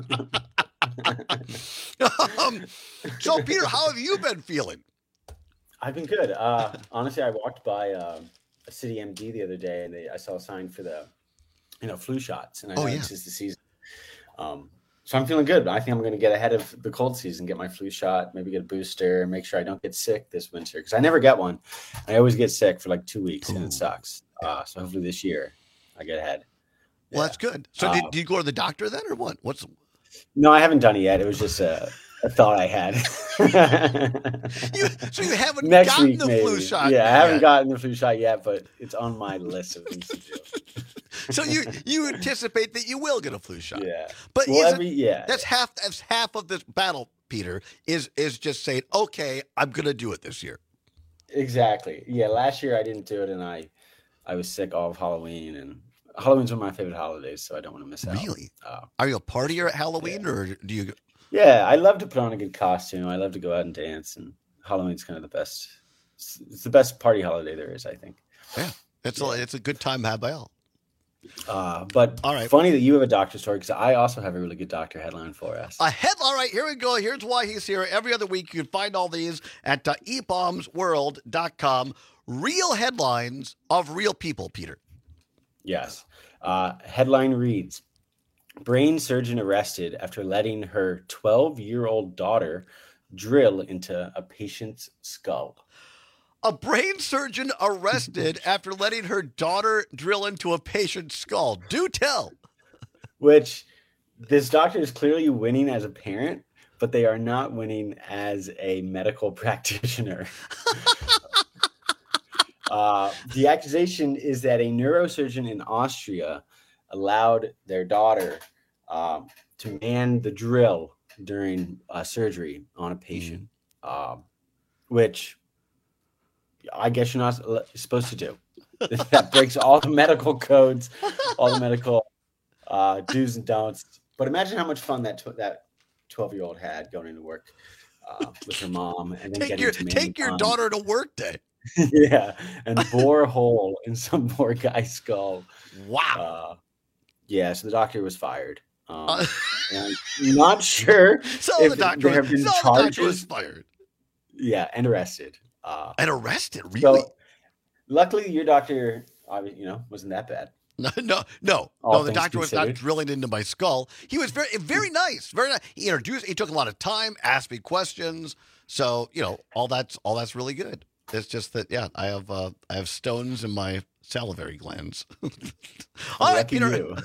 um, so, Peter, how have you been feeling? I've been good. Uh, honestly, I walked by um, a city M D the other day, and they, I saw a sign for the, you know, flu shots, and I know Oh, yeah. it's just the season. Um, so I'm feeling good. I think I'm going to get ahead of the cold season, get my flu shot, maybe get a booster, and make sure I don't get sick this winter because I never get one. I always get sick for like two weeks, and it sucks. Uh, so hopefully this year I get ahead. Well, that's good. So, Uh, did, did you go to the doctor then, or what? What's No, I haven't done it yet. It was just a, a thought I had. you? So you haven't Next gotten week, the maybe. flu shot? Yeah, I haven't yet. gotten the flu shot yet, but it's on my list of things to do. So you you anticipate that you will get a flu shot? Yeah. But Well, isn't- every- yeah. that's half. That's half of this battle, Peter. Is is just saying, okay, I'm going to do it this year. Exactly. Yeah, last year I didn't do it, and I, I was sick all of Halloween, and Halloween's one of my favorite holidays, so I don't want to miss out. Really? Uh, Are you a partier at Halloween, or do you? yeah, I love to put on a good costume. I love to go out and dance, and Halloween's kind of the best. It's, it's the best party holiday there is, I think. Yeah, it's a it's a good time had by all. Uh, but All right. funny that you have a doctor story because I also have a really good doctor headline for us. A head. All right, here we go. Here's why he's here. Every other week, you can find all these at uh, e bombs world dot com. Real headlines of real people, Peter. Yes. Uh, headline reads, brain surgeon arrested after letting her twelve-year-old daughter drill into a patient's skull. A brain surgeon arrested after letting her daughter drill into a patient's skull. Do tell. Which this doctor is clearly winning as a parent, but they are not winning as a medical practitioner. uh, the accusation is that a neurosurgeon in Austria allowed their daughter um, to man the drill during uh, surgery on a patient, mm. um, which I guess you're not supposed to do. That breaks all the medical codes, all the medical uh, do's and don'ts. But imagine how much fun that tw- that twelve-year-old had going into work uh, with her mom, and then take getting your to take your on. daughter to work day. Yeah, and bore a hole in some poor guy's skull. Wow. Uh, yeah, so the doctor was fired. Um, Uh, and I'm not sure So if the doctor, there have been so the charges. doctor was fired. Yeah, and arrested. Uh, and arrested, really? So, luckily, your doctor, you know, wasn't that bad. No, no, no. All no the things doctor was not considered. drilling into my skull. He was very, very nice. Very nice. He introduced. He took a lot of time, asked me questions. So you know, all that's all that's really good. It's just that, yeah, I have uh, I have stones in my salivary glands. all right, Lucky Peter. you.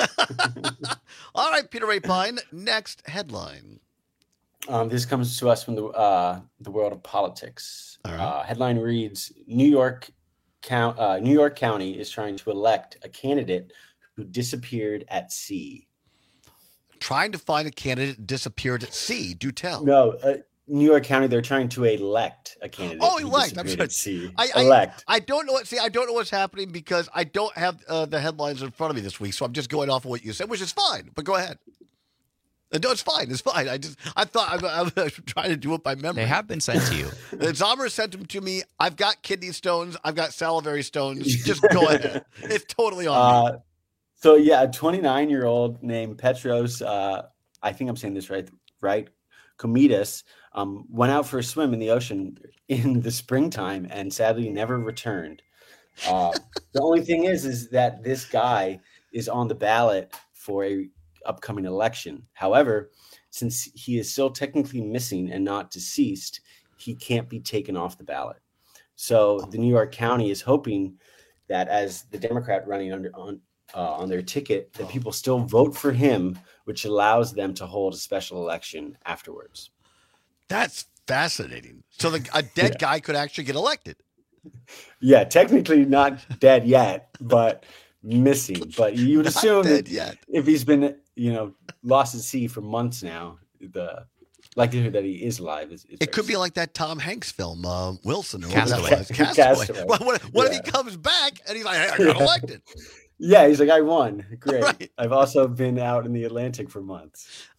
All right, Peter Ray Pine. Next headline. Um, this comes to us from the uh, the world of politics. All right. Uh, headline reads: New York, count, uh, New York County is trying to elect a candidate who disappeared at sea. Trying to find a candidate disappeared at sea. Do tell. No, uh, New York County. They're trying to elect a candidate. Oh, who elect. I'm disappeared sorry. at sea. I, I, elect. I don't know what. See, I don't know what's happening because I don't have uh, the headlines in front of me this week. So I'm just going off of what you said, which is fine. But go ahead. Uh, No, it's fine. It's fine. I just, I thought I, I was trying to do it by memory. They have been sent to you. And Zomer sent them to me. I've got kidney stones. I've got salivary stones. Just go ahead. It's totally on Uh, me. so yeah, a twenty-nine-year-old named Petros. Uh, I think I'm saying this right. Right, Komitas um, went out for a swim in the ocean in the springtime and sadly never returned. Uh, the only thing is, is that this guy is on the ballot for a upcoming election. However, since he is still technically missing and not deceased, he can't be taken off the ballot. So the New York County is hoping that as the Democrat running under on uh, on their ticket, that people still vote for him, which allows them to hold a special election afterwards. That's fascinating. So the, a dead Yeah. guy could actually get elected. Yeah, technically not dead yet, but missing. But you would Not assume dead that yet. if he's been, you know, lost at sea for months now, the likelihood that he is alive is. is It could be like that Tom Hanks film, uh, Wilson, or Castaway. whatever that was. Castaway. Castaway. What, what, what Yeah. if he comes back and he's like, hey, I got elected? Yeah, he's like, I won. Great. Right. I've also been out in the Atlantic for months.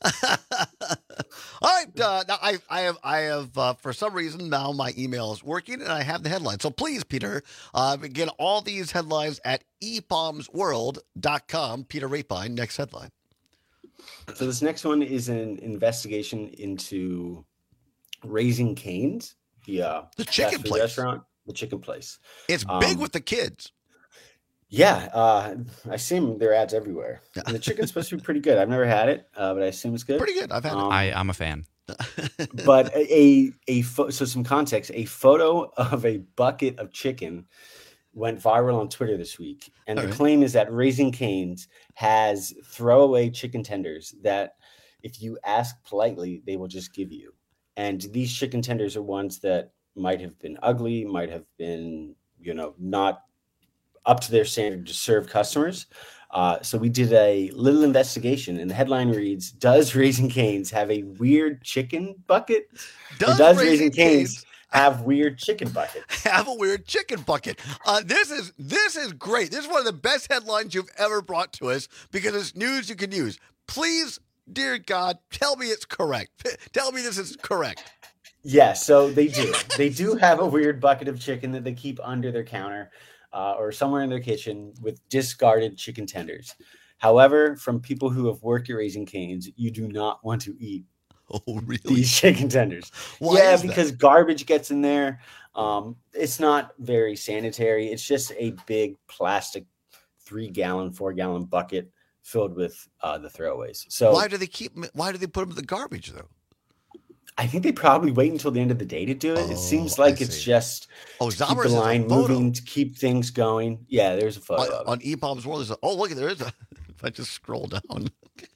All right, uh, now I, I have, I have, uh, for some reason now my email is working and I have the headline. So please, Peter, uh, get all these headlines at e bombs world dot com. Peter Rapine, next headline. So this next one is an investigation into Raising Cane's, the uh, The chicken fast food place. restaurant, the chicken place. It's big Um, with the kids. Yeah, uh, I assume there are ads everywhere. And the chicken's supposed to be pretty good. I've never had it, uh, but I assume it's good. Pretty good. I've had Um, I, I'm a fan. but a a pho- so some context: a photo of a bucket of chicken went viral on Twitter this week, and All the right. claim is that Raising Cane's has throwaway chicken tenders that, if you ask politely, they will just give you. And these chicken tenders are ones that might have been ugly, might have been, you know, not up to their standard to serve customers. Uh, so we did a little investigation, and the headline reads: Does Raising Cane's have a weird chicken bucket? Or Does does Raising Raising Cane's Cane's have weird chicken buckets? Have a weird chicken bucket. Uh, this is this is great. This is one of the best headlines you've ever brought to us because it's news you can use. Please, dear God, tell me it's correct. Tell me this is correct. Yeah, so they do. They do have a weird bucket of chicken that they keep under their counter. uh, or somewhere in their kitchen with discarded chicken tenders. However, from people who have worked at Raising Cane's, you do not want to eat oh, really? these chicken tenders. Why yeah, is because that? garbage gets in there. Um, it's not very sanitary. It's just a big plastic three gallon, four gallon bucket filled with uh, the throwaways. So why do they keep? Why do they put them in the garbage though? I think they probably wait until the end of the day to do it. Oh, it seems like I it's see. just Oh, to keep Zombers the has a line photo. moving, to keep things going. Yeah, there's a photo. On, of it. on E-Bombs World, there's a, oh look, there is a. If I just scroll down.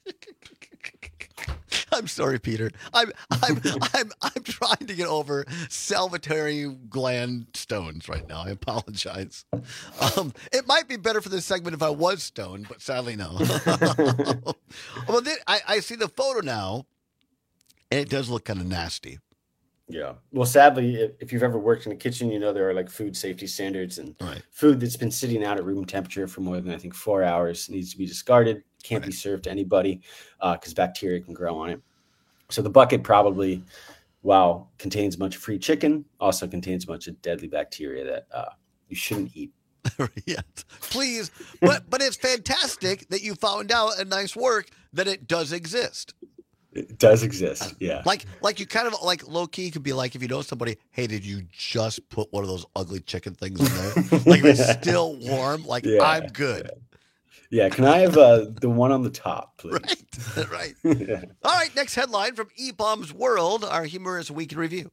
I'm sorry, Peter. I'm I'm I'm I'm trying to get over salivary gland stones right now. I apologize. Um, it might be better for this segment if I was stoned, but sadly no. Well, then I, I see the photo now, and it does look kind of nasty. Yeah. Well, sadly, if, if you've ever worked in a kitchen, you know there are like food safety standards, and right. food that's been sitting out at room temperature for more than I think four hours needs to be discarded. Can't right. be served to anybody because uh, bacteria can grow on it. So the bucket probably, while contains a bunch of free chicken, also contains a bunch of deadly bacteria that uh, you shouldn't eat. Yes, please. But but it's fantastic that you found out, and nice work, that it does exist. It does exist, yeah. Like like you kind of like low key could be like if you know somebody, hey, did you just put one of those ugly chicken things in there? Like if it's still warm, like yeah, I'm good. Yeah. Yeah, can I have uh, the one on the top, please? Right, right. Yeah. All right, next headline from E-Bombs World, our humorous week in review.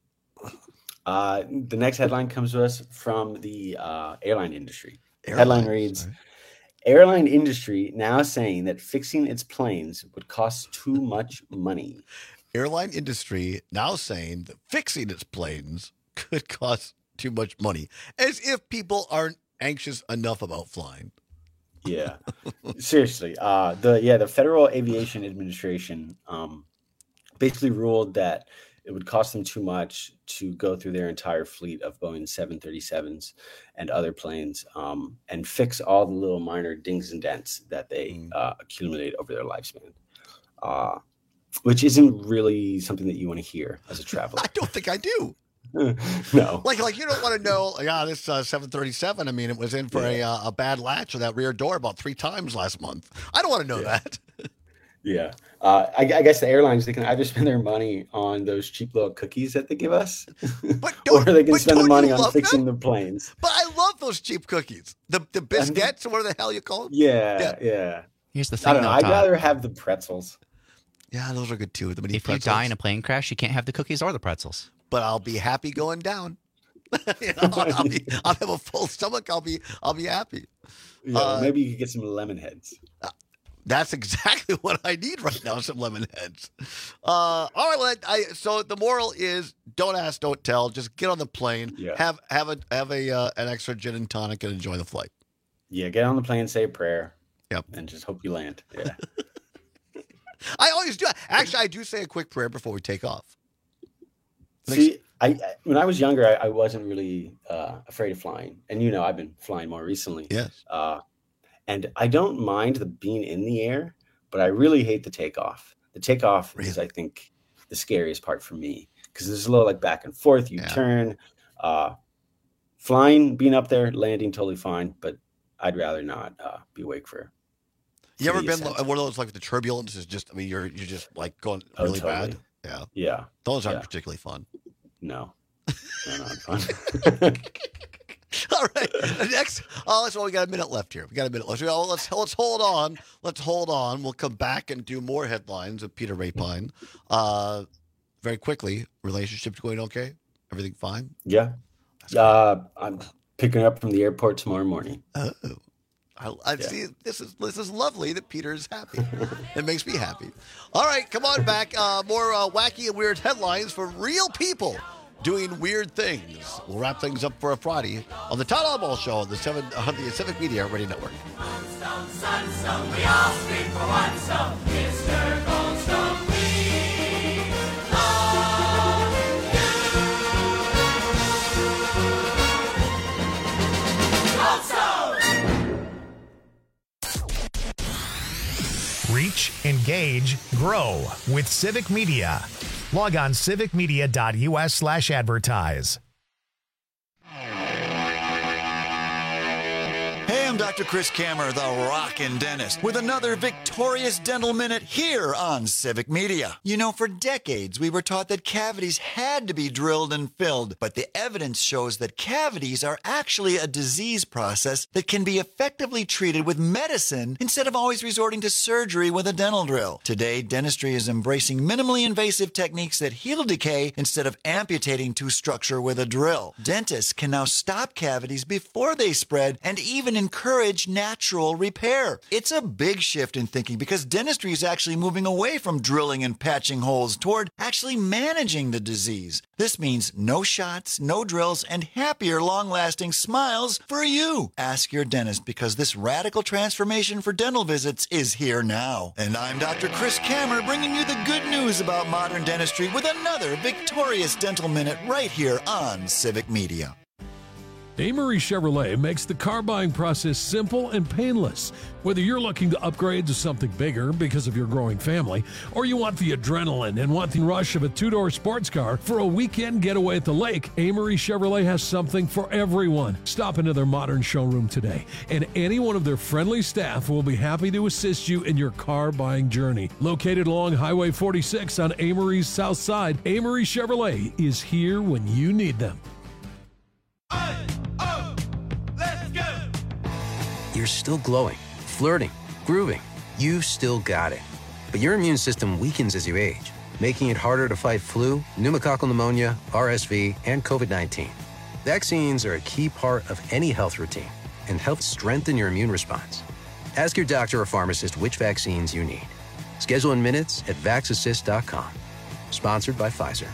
Uh, the next headline comes to us from the uh, airline industry. Airlines, Headline reads, right. Airline industry now saying that fixing its planes would cost too much money. Airline industry now saying that fixing its planes could cost too much money, as if people aren't anxious enough about flying. Yeah, seriously. Uh, the yeah, the Federal Aviation Administration um, basically ruled that it would cost them too much to go through their entire fleet of Boeing seven thirty-sevens and other planes um, and fix all the little minor dings and dents that they uh, accumulate over their lifespan, uh, which isn't really something that you want to hear as a traveler. I don't think I do. No, like like you don't want to know. Like, ah, this uh, seven thirty-seven. I mean, it was in for yeah. a uh, a bad latch of that rear door about three times last month. I don't want to know yeah. that. Yeah, uh, I, I guess the airlines, they can either spend their money on those cheap little cookies that they give us, but or they can spend the money on fixing them? the planes. But I love those cheap cookies, the the biscuits, or whatever the hell you call them. Yeah, yeah. yeah. Here's the thing. I don't know. Though, I'd Todd. rather have the pretzels. Yeah, those are good too. The mini if pretzels. you die in a plane crash, you can't have the cookies or the pretzels. But I'll be happy going down. you know, I'll, be, I'll have a full stomach. I'll be, I'll be happy. Yeah, uh, maybe you could get some lemon heads. Uh, that's exactly what I need right now. Some lemon heads. Uh, all right. Well, I, so the moral is: don't ask, don't tell. Just get on the plane. Yeah. Have have a have a uh, an extra gin and tonic and enjoy the flight. Yeah. Get on the plane, say a prayer. Yep. And just hope you land. Yeah. I always do. Actually, I do say a quick prayer before we take off. See, I when I was younger, I, I wasn't really uh, afraid of flying, and you know, I've been flying more recently. Yes. Uh, and I don't mind the being in the air, but I really hate the takeoff. The takeoff really? is, I think, the scariest part for me because there's a little like back and forth. You yeah. turn. Uh, flying, being up there, landing, totally fine, but I'd rather not uh, be awake for. You ever been one of those like the turbulence is just? I mean, you're you're just like going oh, really totally. bad. Yeah. Yeah. Those aren't yeah. particularly fun. No. They're not fun. All right. Next, oh, let's, well, we got a minute left here. We got a minute left. Oh, let's let's hold on. Let's hold on. We'll come back and do more headlines with Peter Rapine. Uh, very quickly, relationships going okay? Everything fine? Yeah. Uh, I'm picking up from the airport tomorrow morning. Oh. I, I yeah. see. This is this is lovely that Peter is happy. It makes me happy. All right, come on back. Uh, more uh, wacky and weird headlines for real people doing weird things. We'll wrap things up for a Friday on the Todd Oswald Show on the seven on the Civic Media Radio Network. Sunstone, Sunstone, we all scream for one stone, Mister Goldstone. We love you. Reach, engage, grow with Civic Media. Log on civicmedia.us slash advertise. Doctor Chris Kammer, the Rockin' Dentist, with another victorious dental minute here on Civic Media. You know, for decades, we were taught that cavities had to be drilled and filled, but the evidence shows that cavities are actually a disease process that can be effectively treated with medicine instead of always resorting to surgery with a dental drill. Today, dentistry is embracing minimally invasive techniques that heal decay instead of amputating tooth structure with a drill. Dentists can now stop cavities before they spread and even encourage natural repair. It's a big shift in thinking because dentistry is actually moving away from drilling and patching holes toward actually managing the disease. This means no shots, no drills, and happier, long-lasting smiles for you. Ask your dentist because this radical transformation for dental visits is here now. And I'm Doctor Chris Kammer, bringing you the good news about modern dentistry with another victorious dental minute right here on Civic Media. Amory Chevrolet makes the car buying process simple and painless. Whether you're looking to upgrade to something bigger because of your growing family, or you want the adrenaline and want the rush of a two-door sports car for a weekend getaway at the lake, Amory Chevrolet has something for everyone. Stop into their modern showroom today, and any one of their friendly staff will be happy to assist you in your car buying journey. Located along Highway forty-six on Amory's south side, Amory Chevrolet is here when you need them. You're still glowing, flirting, grooving. You've still got it. But your immune system weakens as you age, making it harder to fight flu, pneumococcal pneumonia, R S V, and COVID nineteen. Vaccines are a key part of any health routine and help strengthen your immune response. Ask your doctor or pharmacist which vaccines you need. Schedule in minutes at vax assist dot com. Sponsored by Pfizer.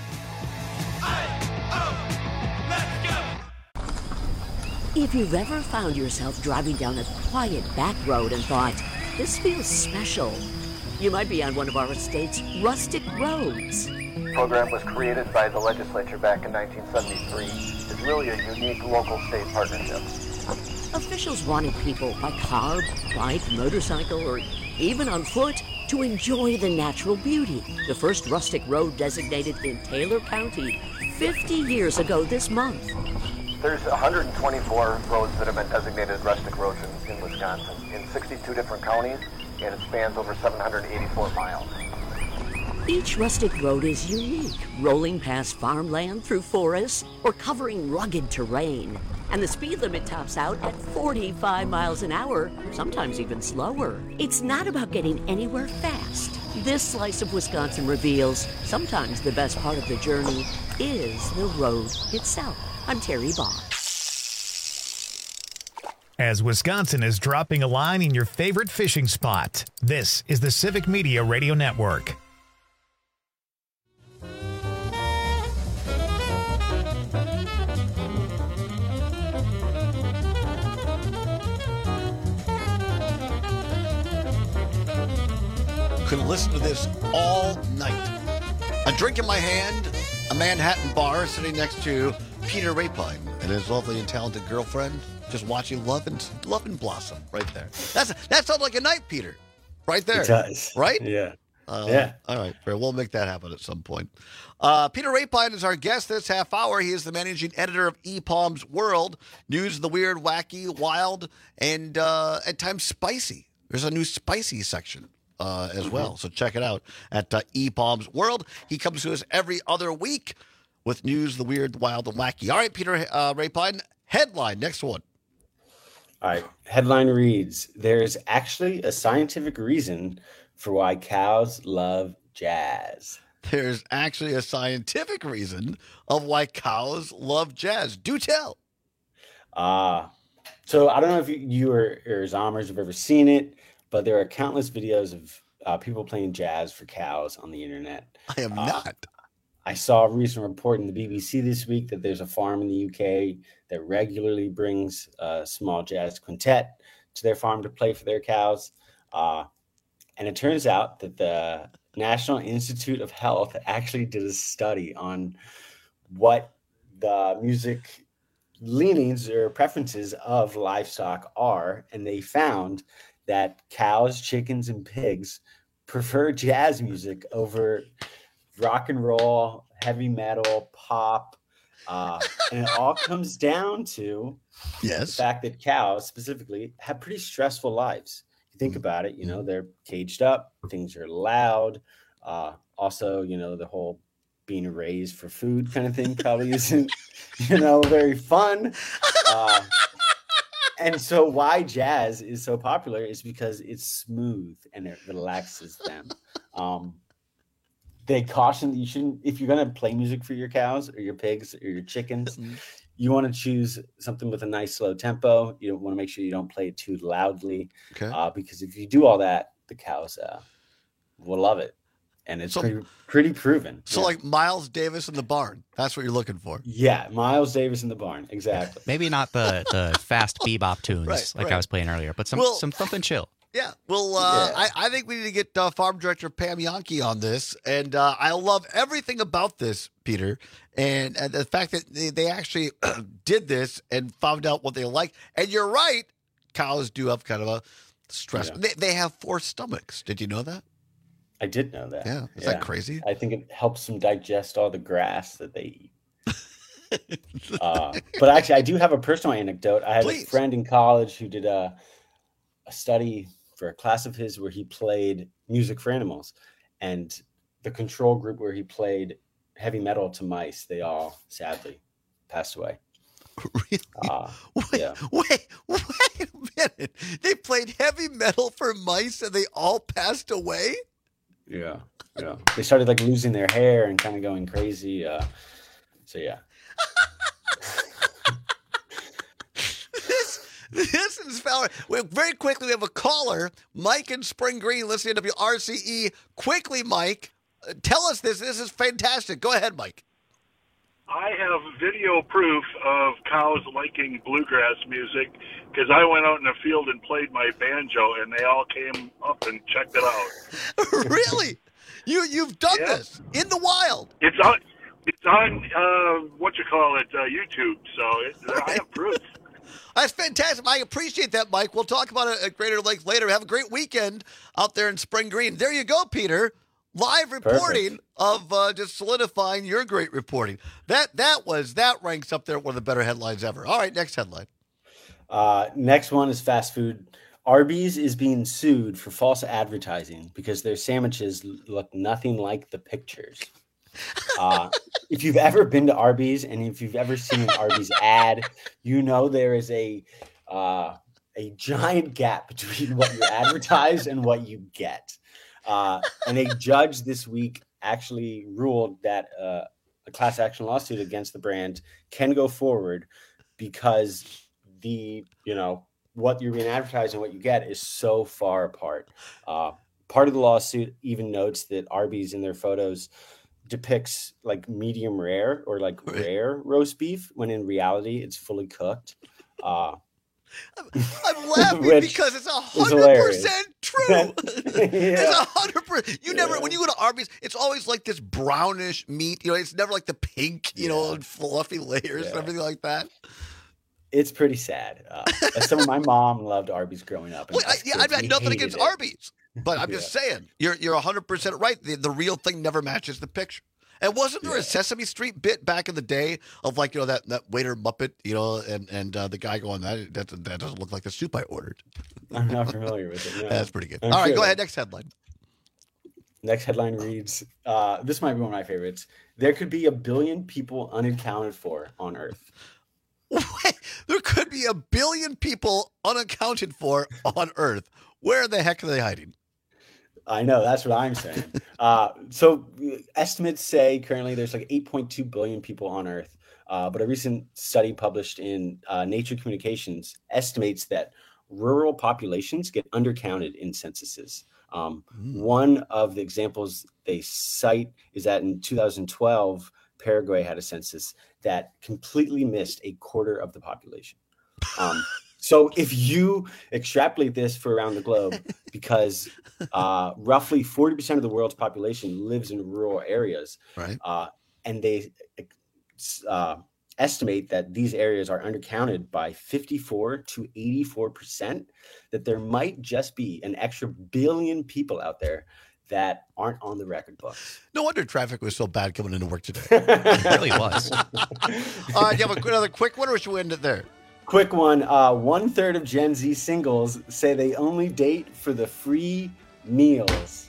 If you've ever found yourself driving down a quiet back road and thought, this feels special, you might be on one of our state's rustic roads. The program was created by the legislature back in nineteen seventy-three. It's really a unique local state partnership. Officials wanted people by car, bike, motorcycle, or even on foot to enjoy the natural beauty. The first rustic road designated in Taylor County fifty years ago this month. There's one hundred twenty-four roads that have been designated rustic roads in, in Wisconsin, in sixty-two different counties, and it spans over seven hundred eighty-four miles. Each rustic road is unique, rolling past farmland through forests or covering rugged terrain. And the speed limit tops out at forty-five miles an hour, sometimes even slower. It's not about getting anywhere fast. This slice of Wisconsin reveals sometimes the best part of the journey is the road itself. I'm Terry Bond. As Wisconsin is dropping a line in your favorite fishing spot, this is the Civic Media Radio Network. Could listen to this all night. A drink in my hand, a Manhattan bar sitting next to Peter Rapine and his lovely and talented girlfriend, just watching Love and Love and Blossom right there. That's that sounds like a night, Peter, right there. It does, right? Yeah, uh, yeah. All right, we'll make that happen at some point. Uh, Peter Rapine is our guest this half hour. He is the managing editor of E Palms World, news of the weird, wacky, wild, and uh, at times spicy. There's a new spicy section. Uh, as well. So check it out at uh, E Palms World. He comes to us every other week with news, the weird, wild, and wacky. All right, Peter uh, Rapine, headline, next one. All right, headline reads, there's actually a scientific reason for why cows love jazz. There's actually a scientific reason of why cows love jazz. Do tell. Uh, so I don't know if you, you or, or Zommers have ever seen it, but there are countless videos of uh, people playing jazz for cows on the internet. I am uh, not. I saw a recent report in the B B C this week that there's a farm in the U K that regularly brings a small jazz quintet to their farm to play for their cows. Uh, and it turns out that the National Institute of Health actually did a study on what the music leanings or preferences of livestock are, and they found that cows, chickens, and pigs prefer jazz music over rock and roll, heavy metal, pop, Uh, and it all comes down to yes. the fact that cows specifically have pretty stressful lives. You think about it, you know, they're caged up, things are loud. Uh, also, you know, the whole being raised for food kind of thing probably isn't, you know, very fun. Uh, and so why jazz is so popular is because it's smooth and it relaxes them. Um, they caution that you shouldn't, if you're going to play music for your cows or your pigs or your chickens, you want to choose something with a nice slow tempo. You want to make sure you don't play it too loudly. Okay. Uh, because if you do all that, the cows uh, will love it. And it's So- pretty, pretty proven. So Yeah. like Miles Davis in the barn. That's what you're looking for. Yeah, Miles Davis in the barn. Exactly. Maybe not the the fast bebop tunes Right, like right. I was playing earlier, but some Well- some something chill. Yeah. Well, uh, Yeah. I, I think we need to get uh, Farm Director Pam Yankee on this. And uh, I love everything about this, Peter. And, and the fact that they, they actually did this and found out what they like. And you're right. Cows do have kind of a stress. Yeah. They, they have four stomachs. Did you know that? I did know that. Yeah. Is that crazy? I think it helps them digest all the grass that they eat. uh, but actually, I do have a personal anecdote. I had Please. a friend in college who did a, a study for a class of his where he played music for animals. And the control group where he played heavy metal to mice, they all sadly passed away. Really? Uh, Wait, yeah. wait, wait a minute. They played heavy metal for mice and they all passed away? Yeah. Yeah. They started like losing their hair and kind of going crazy. Uh, so, yeah. This, this is Fowler. Well, very quickly, we have a caller, Mike in Spring Green, listening to W R C E. Quickly, Mike, uh, tell us this. This is fantastic. Go ahead, Mike. I have video proof of cows liking bluegrass music because I went out in the field and played my banjo, and they all came up and checked it out. Really? You you've done Yeah. this in the wild? It's on. It's on uh, what you call it, uh, YouTube. So it, I have proof. That's fantastic. I appreciate that, Mike. We'll talk about it at greater length later. Have a great weekend out there in Spring Green. There you go, Peter. Live reporting of uh, just solidifying your great reporting. That that was that ranks up there with one of the better headlines ever. All right, next headline. Uh, next one is fast food. Arby's is being sued for false advertising because their sandwiches l- look nothing like the pictures. Uh, if you've ever been to Arby's and if you've ever seen an Arby's ad, you know there is a uh, a giant gap between what you advertise and what you get. Uh, and a judge this week actually ruled that uh, a class action lawsuit against the brand can go forward because the, you know, what you're being advertised and what you get is so far apart. Uh, part of the lawsuit even notes that Arby's in their photos depicts like medium rare or like rare roast beef when in reality it's fully cooked. Uh, I'm laughing Which because it's a is hundred hilarious. percent true. Yeah. It's a hundred percent. You never when you go to Arby's, it's always like this brownish meat. You know, it's never like the pink, you know, and fluffy layers and Yeah. everything like that. It's pretty sad. Uh, as some of my mom loved Arby's growing up. And Well, I, us yeah, kids, I've got we nothing hated against it. Arby's, but I'm just saying you're you're a hundred percent right. The, the real thing never matches the picture. And wasn't there a Sesame Street bit back in the day of like you know that, that waiter Muppet, you know, and and uh, the guy going that that that doesn't look like the soup I ordered. I'm not familiar with it. No. That's pretty good. I'm All right, sure go that- ahead. Next headline. Next headline reads, uh, this might be one of my favorites. There could be a billion people unaccounted for on Earth. There could be a billion people unaccounted for on Earth. Where the heck are they hiding? I know, that's what I'm saying. uh, so uh, estimates say currently there's like eight point two billion people on Earth. Uh, but a recent study published in uh, Nature Communications estimates that rural populations get undercounted in censuses. Um, One of the examples they cite is that in two thousand twelve, Paraguay had a census that completely missed a quarter of the population. Um, so if you extrapolate this for around the globe, because uh, roughly forty percent of the world's population lives in rural areas, right? Uh, and they uh, estimate that these areas are undercounted by fifty-four to eighty-four percent, that there might just be an extra billion people out there that aren't on the record books. No wonder traffic was so bad coming into work today. It really was. Uh, do you have a, another quick one, or should we end it there? Quick one. Uh, one third of Gen Z singles say they only date for the free meals.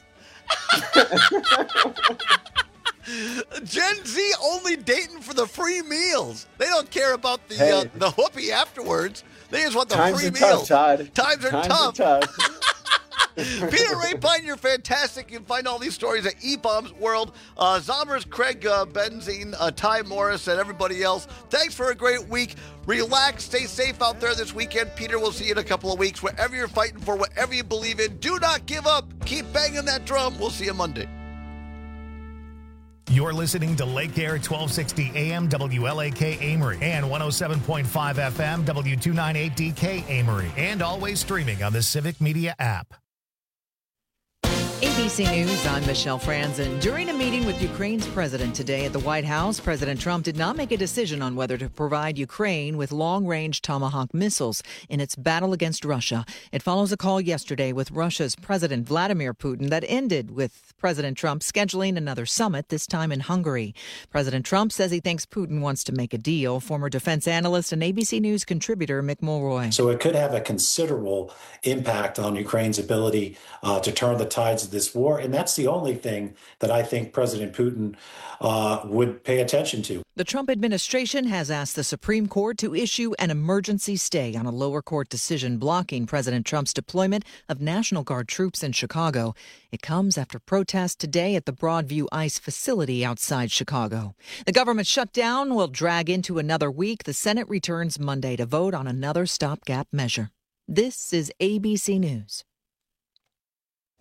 Gen Z only dating for the free meals. They don't care about the Hey. uh, the whoopee afterwards. They just want the Times free are tough, meals. Todd. Times are Times tough. are tough. Peter Rapine, you're fantastic. You can find all these stories at E-Bombs World. Uh, Zommers, Craig uh, Benzine, uh, Ty Morris, and everybody else. Thanks for a great week. Relax. Stay safe out there this weekend. Peter, we'll see you in a couple of weeks. Whatever you're fighting for, whatever you believe in, do not give up. Keep banging that drum. We'll see you Monday. You're listening to Lake Air twelve sixty A M W L A K Amory and one oh seven point five F M W two ninety-eight D K Amory, and always streaming on the Civic Media app. A B C News, I'm Michelle Franzen. During a meeting with Ukraine's president today at the White House, President Trump did not make a decision on whether to provide Ukraine with long-range Tomahawk missiles in its battle against Russia. It follows a call yesterday with Russia's President Vladimir Putin that ended with President Trump scheduling another summit, this time in Hungary. President Trump says he thinks Putin wants to make a deal. Former defense analyst and A B C News contributor Mick Mulroy. So it could have a considerable impact on Ukraine's ability uh, to turn the tides of this war. And that's the only thing that I think President Putin uh, would pay attention to. The Trump administration has asked the Supreme Court to issue an emergency stay on a lower court decision blocking President Trump's deployment of National Guard troops in Chicago. It comes after protests today at the Broadview ICE facility outside Chicago. The government shutdown will drag into another week. The Senate returns Monday to vote on another stopgap measure. This is A B C News.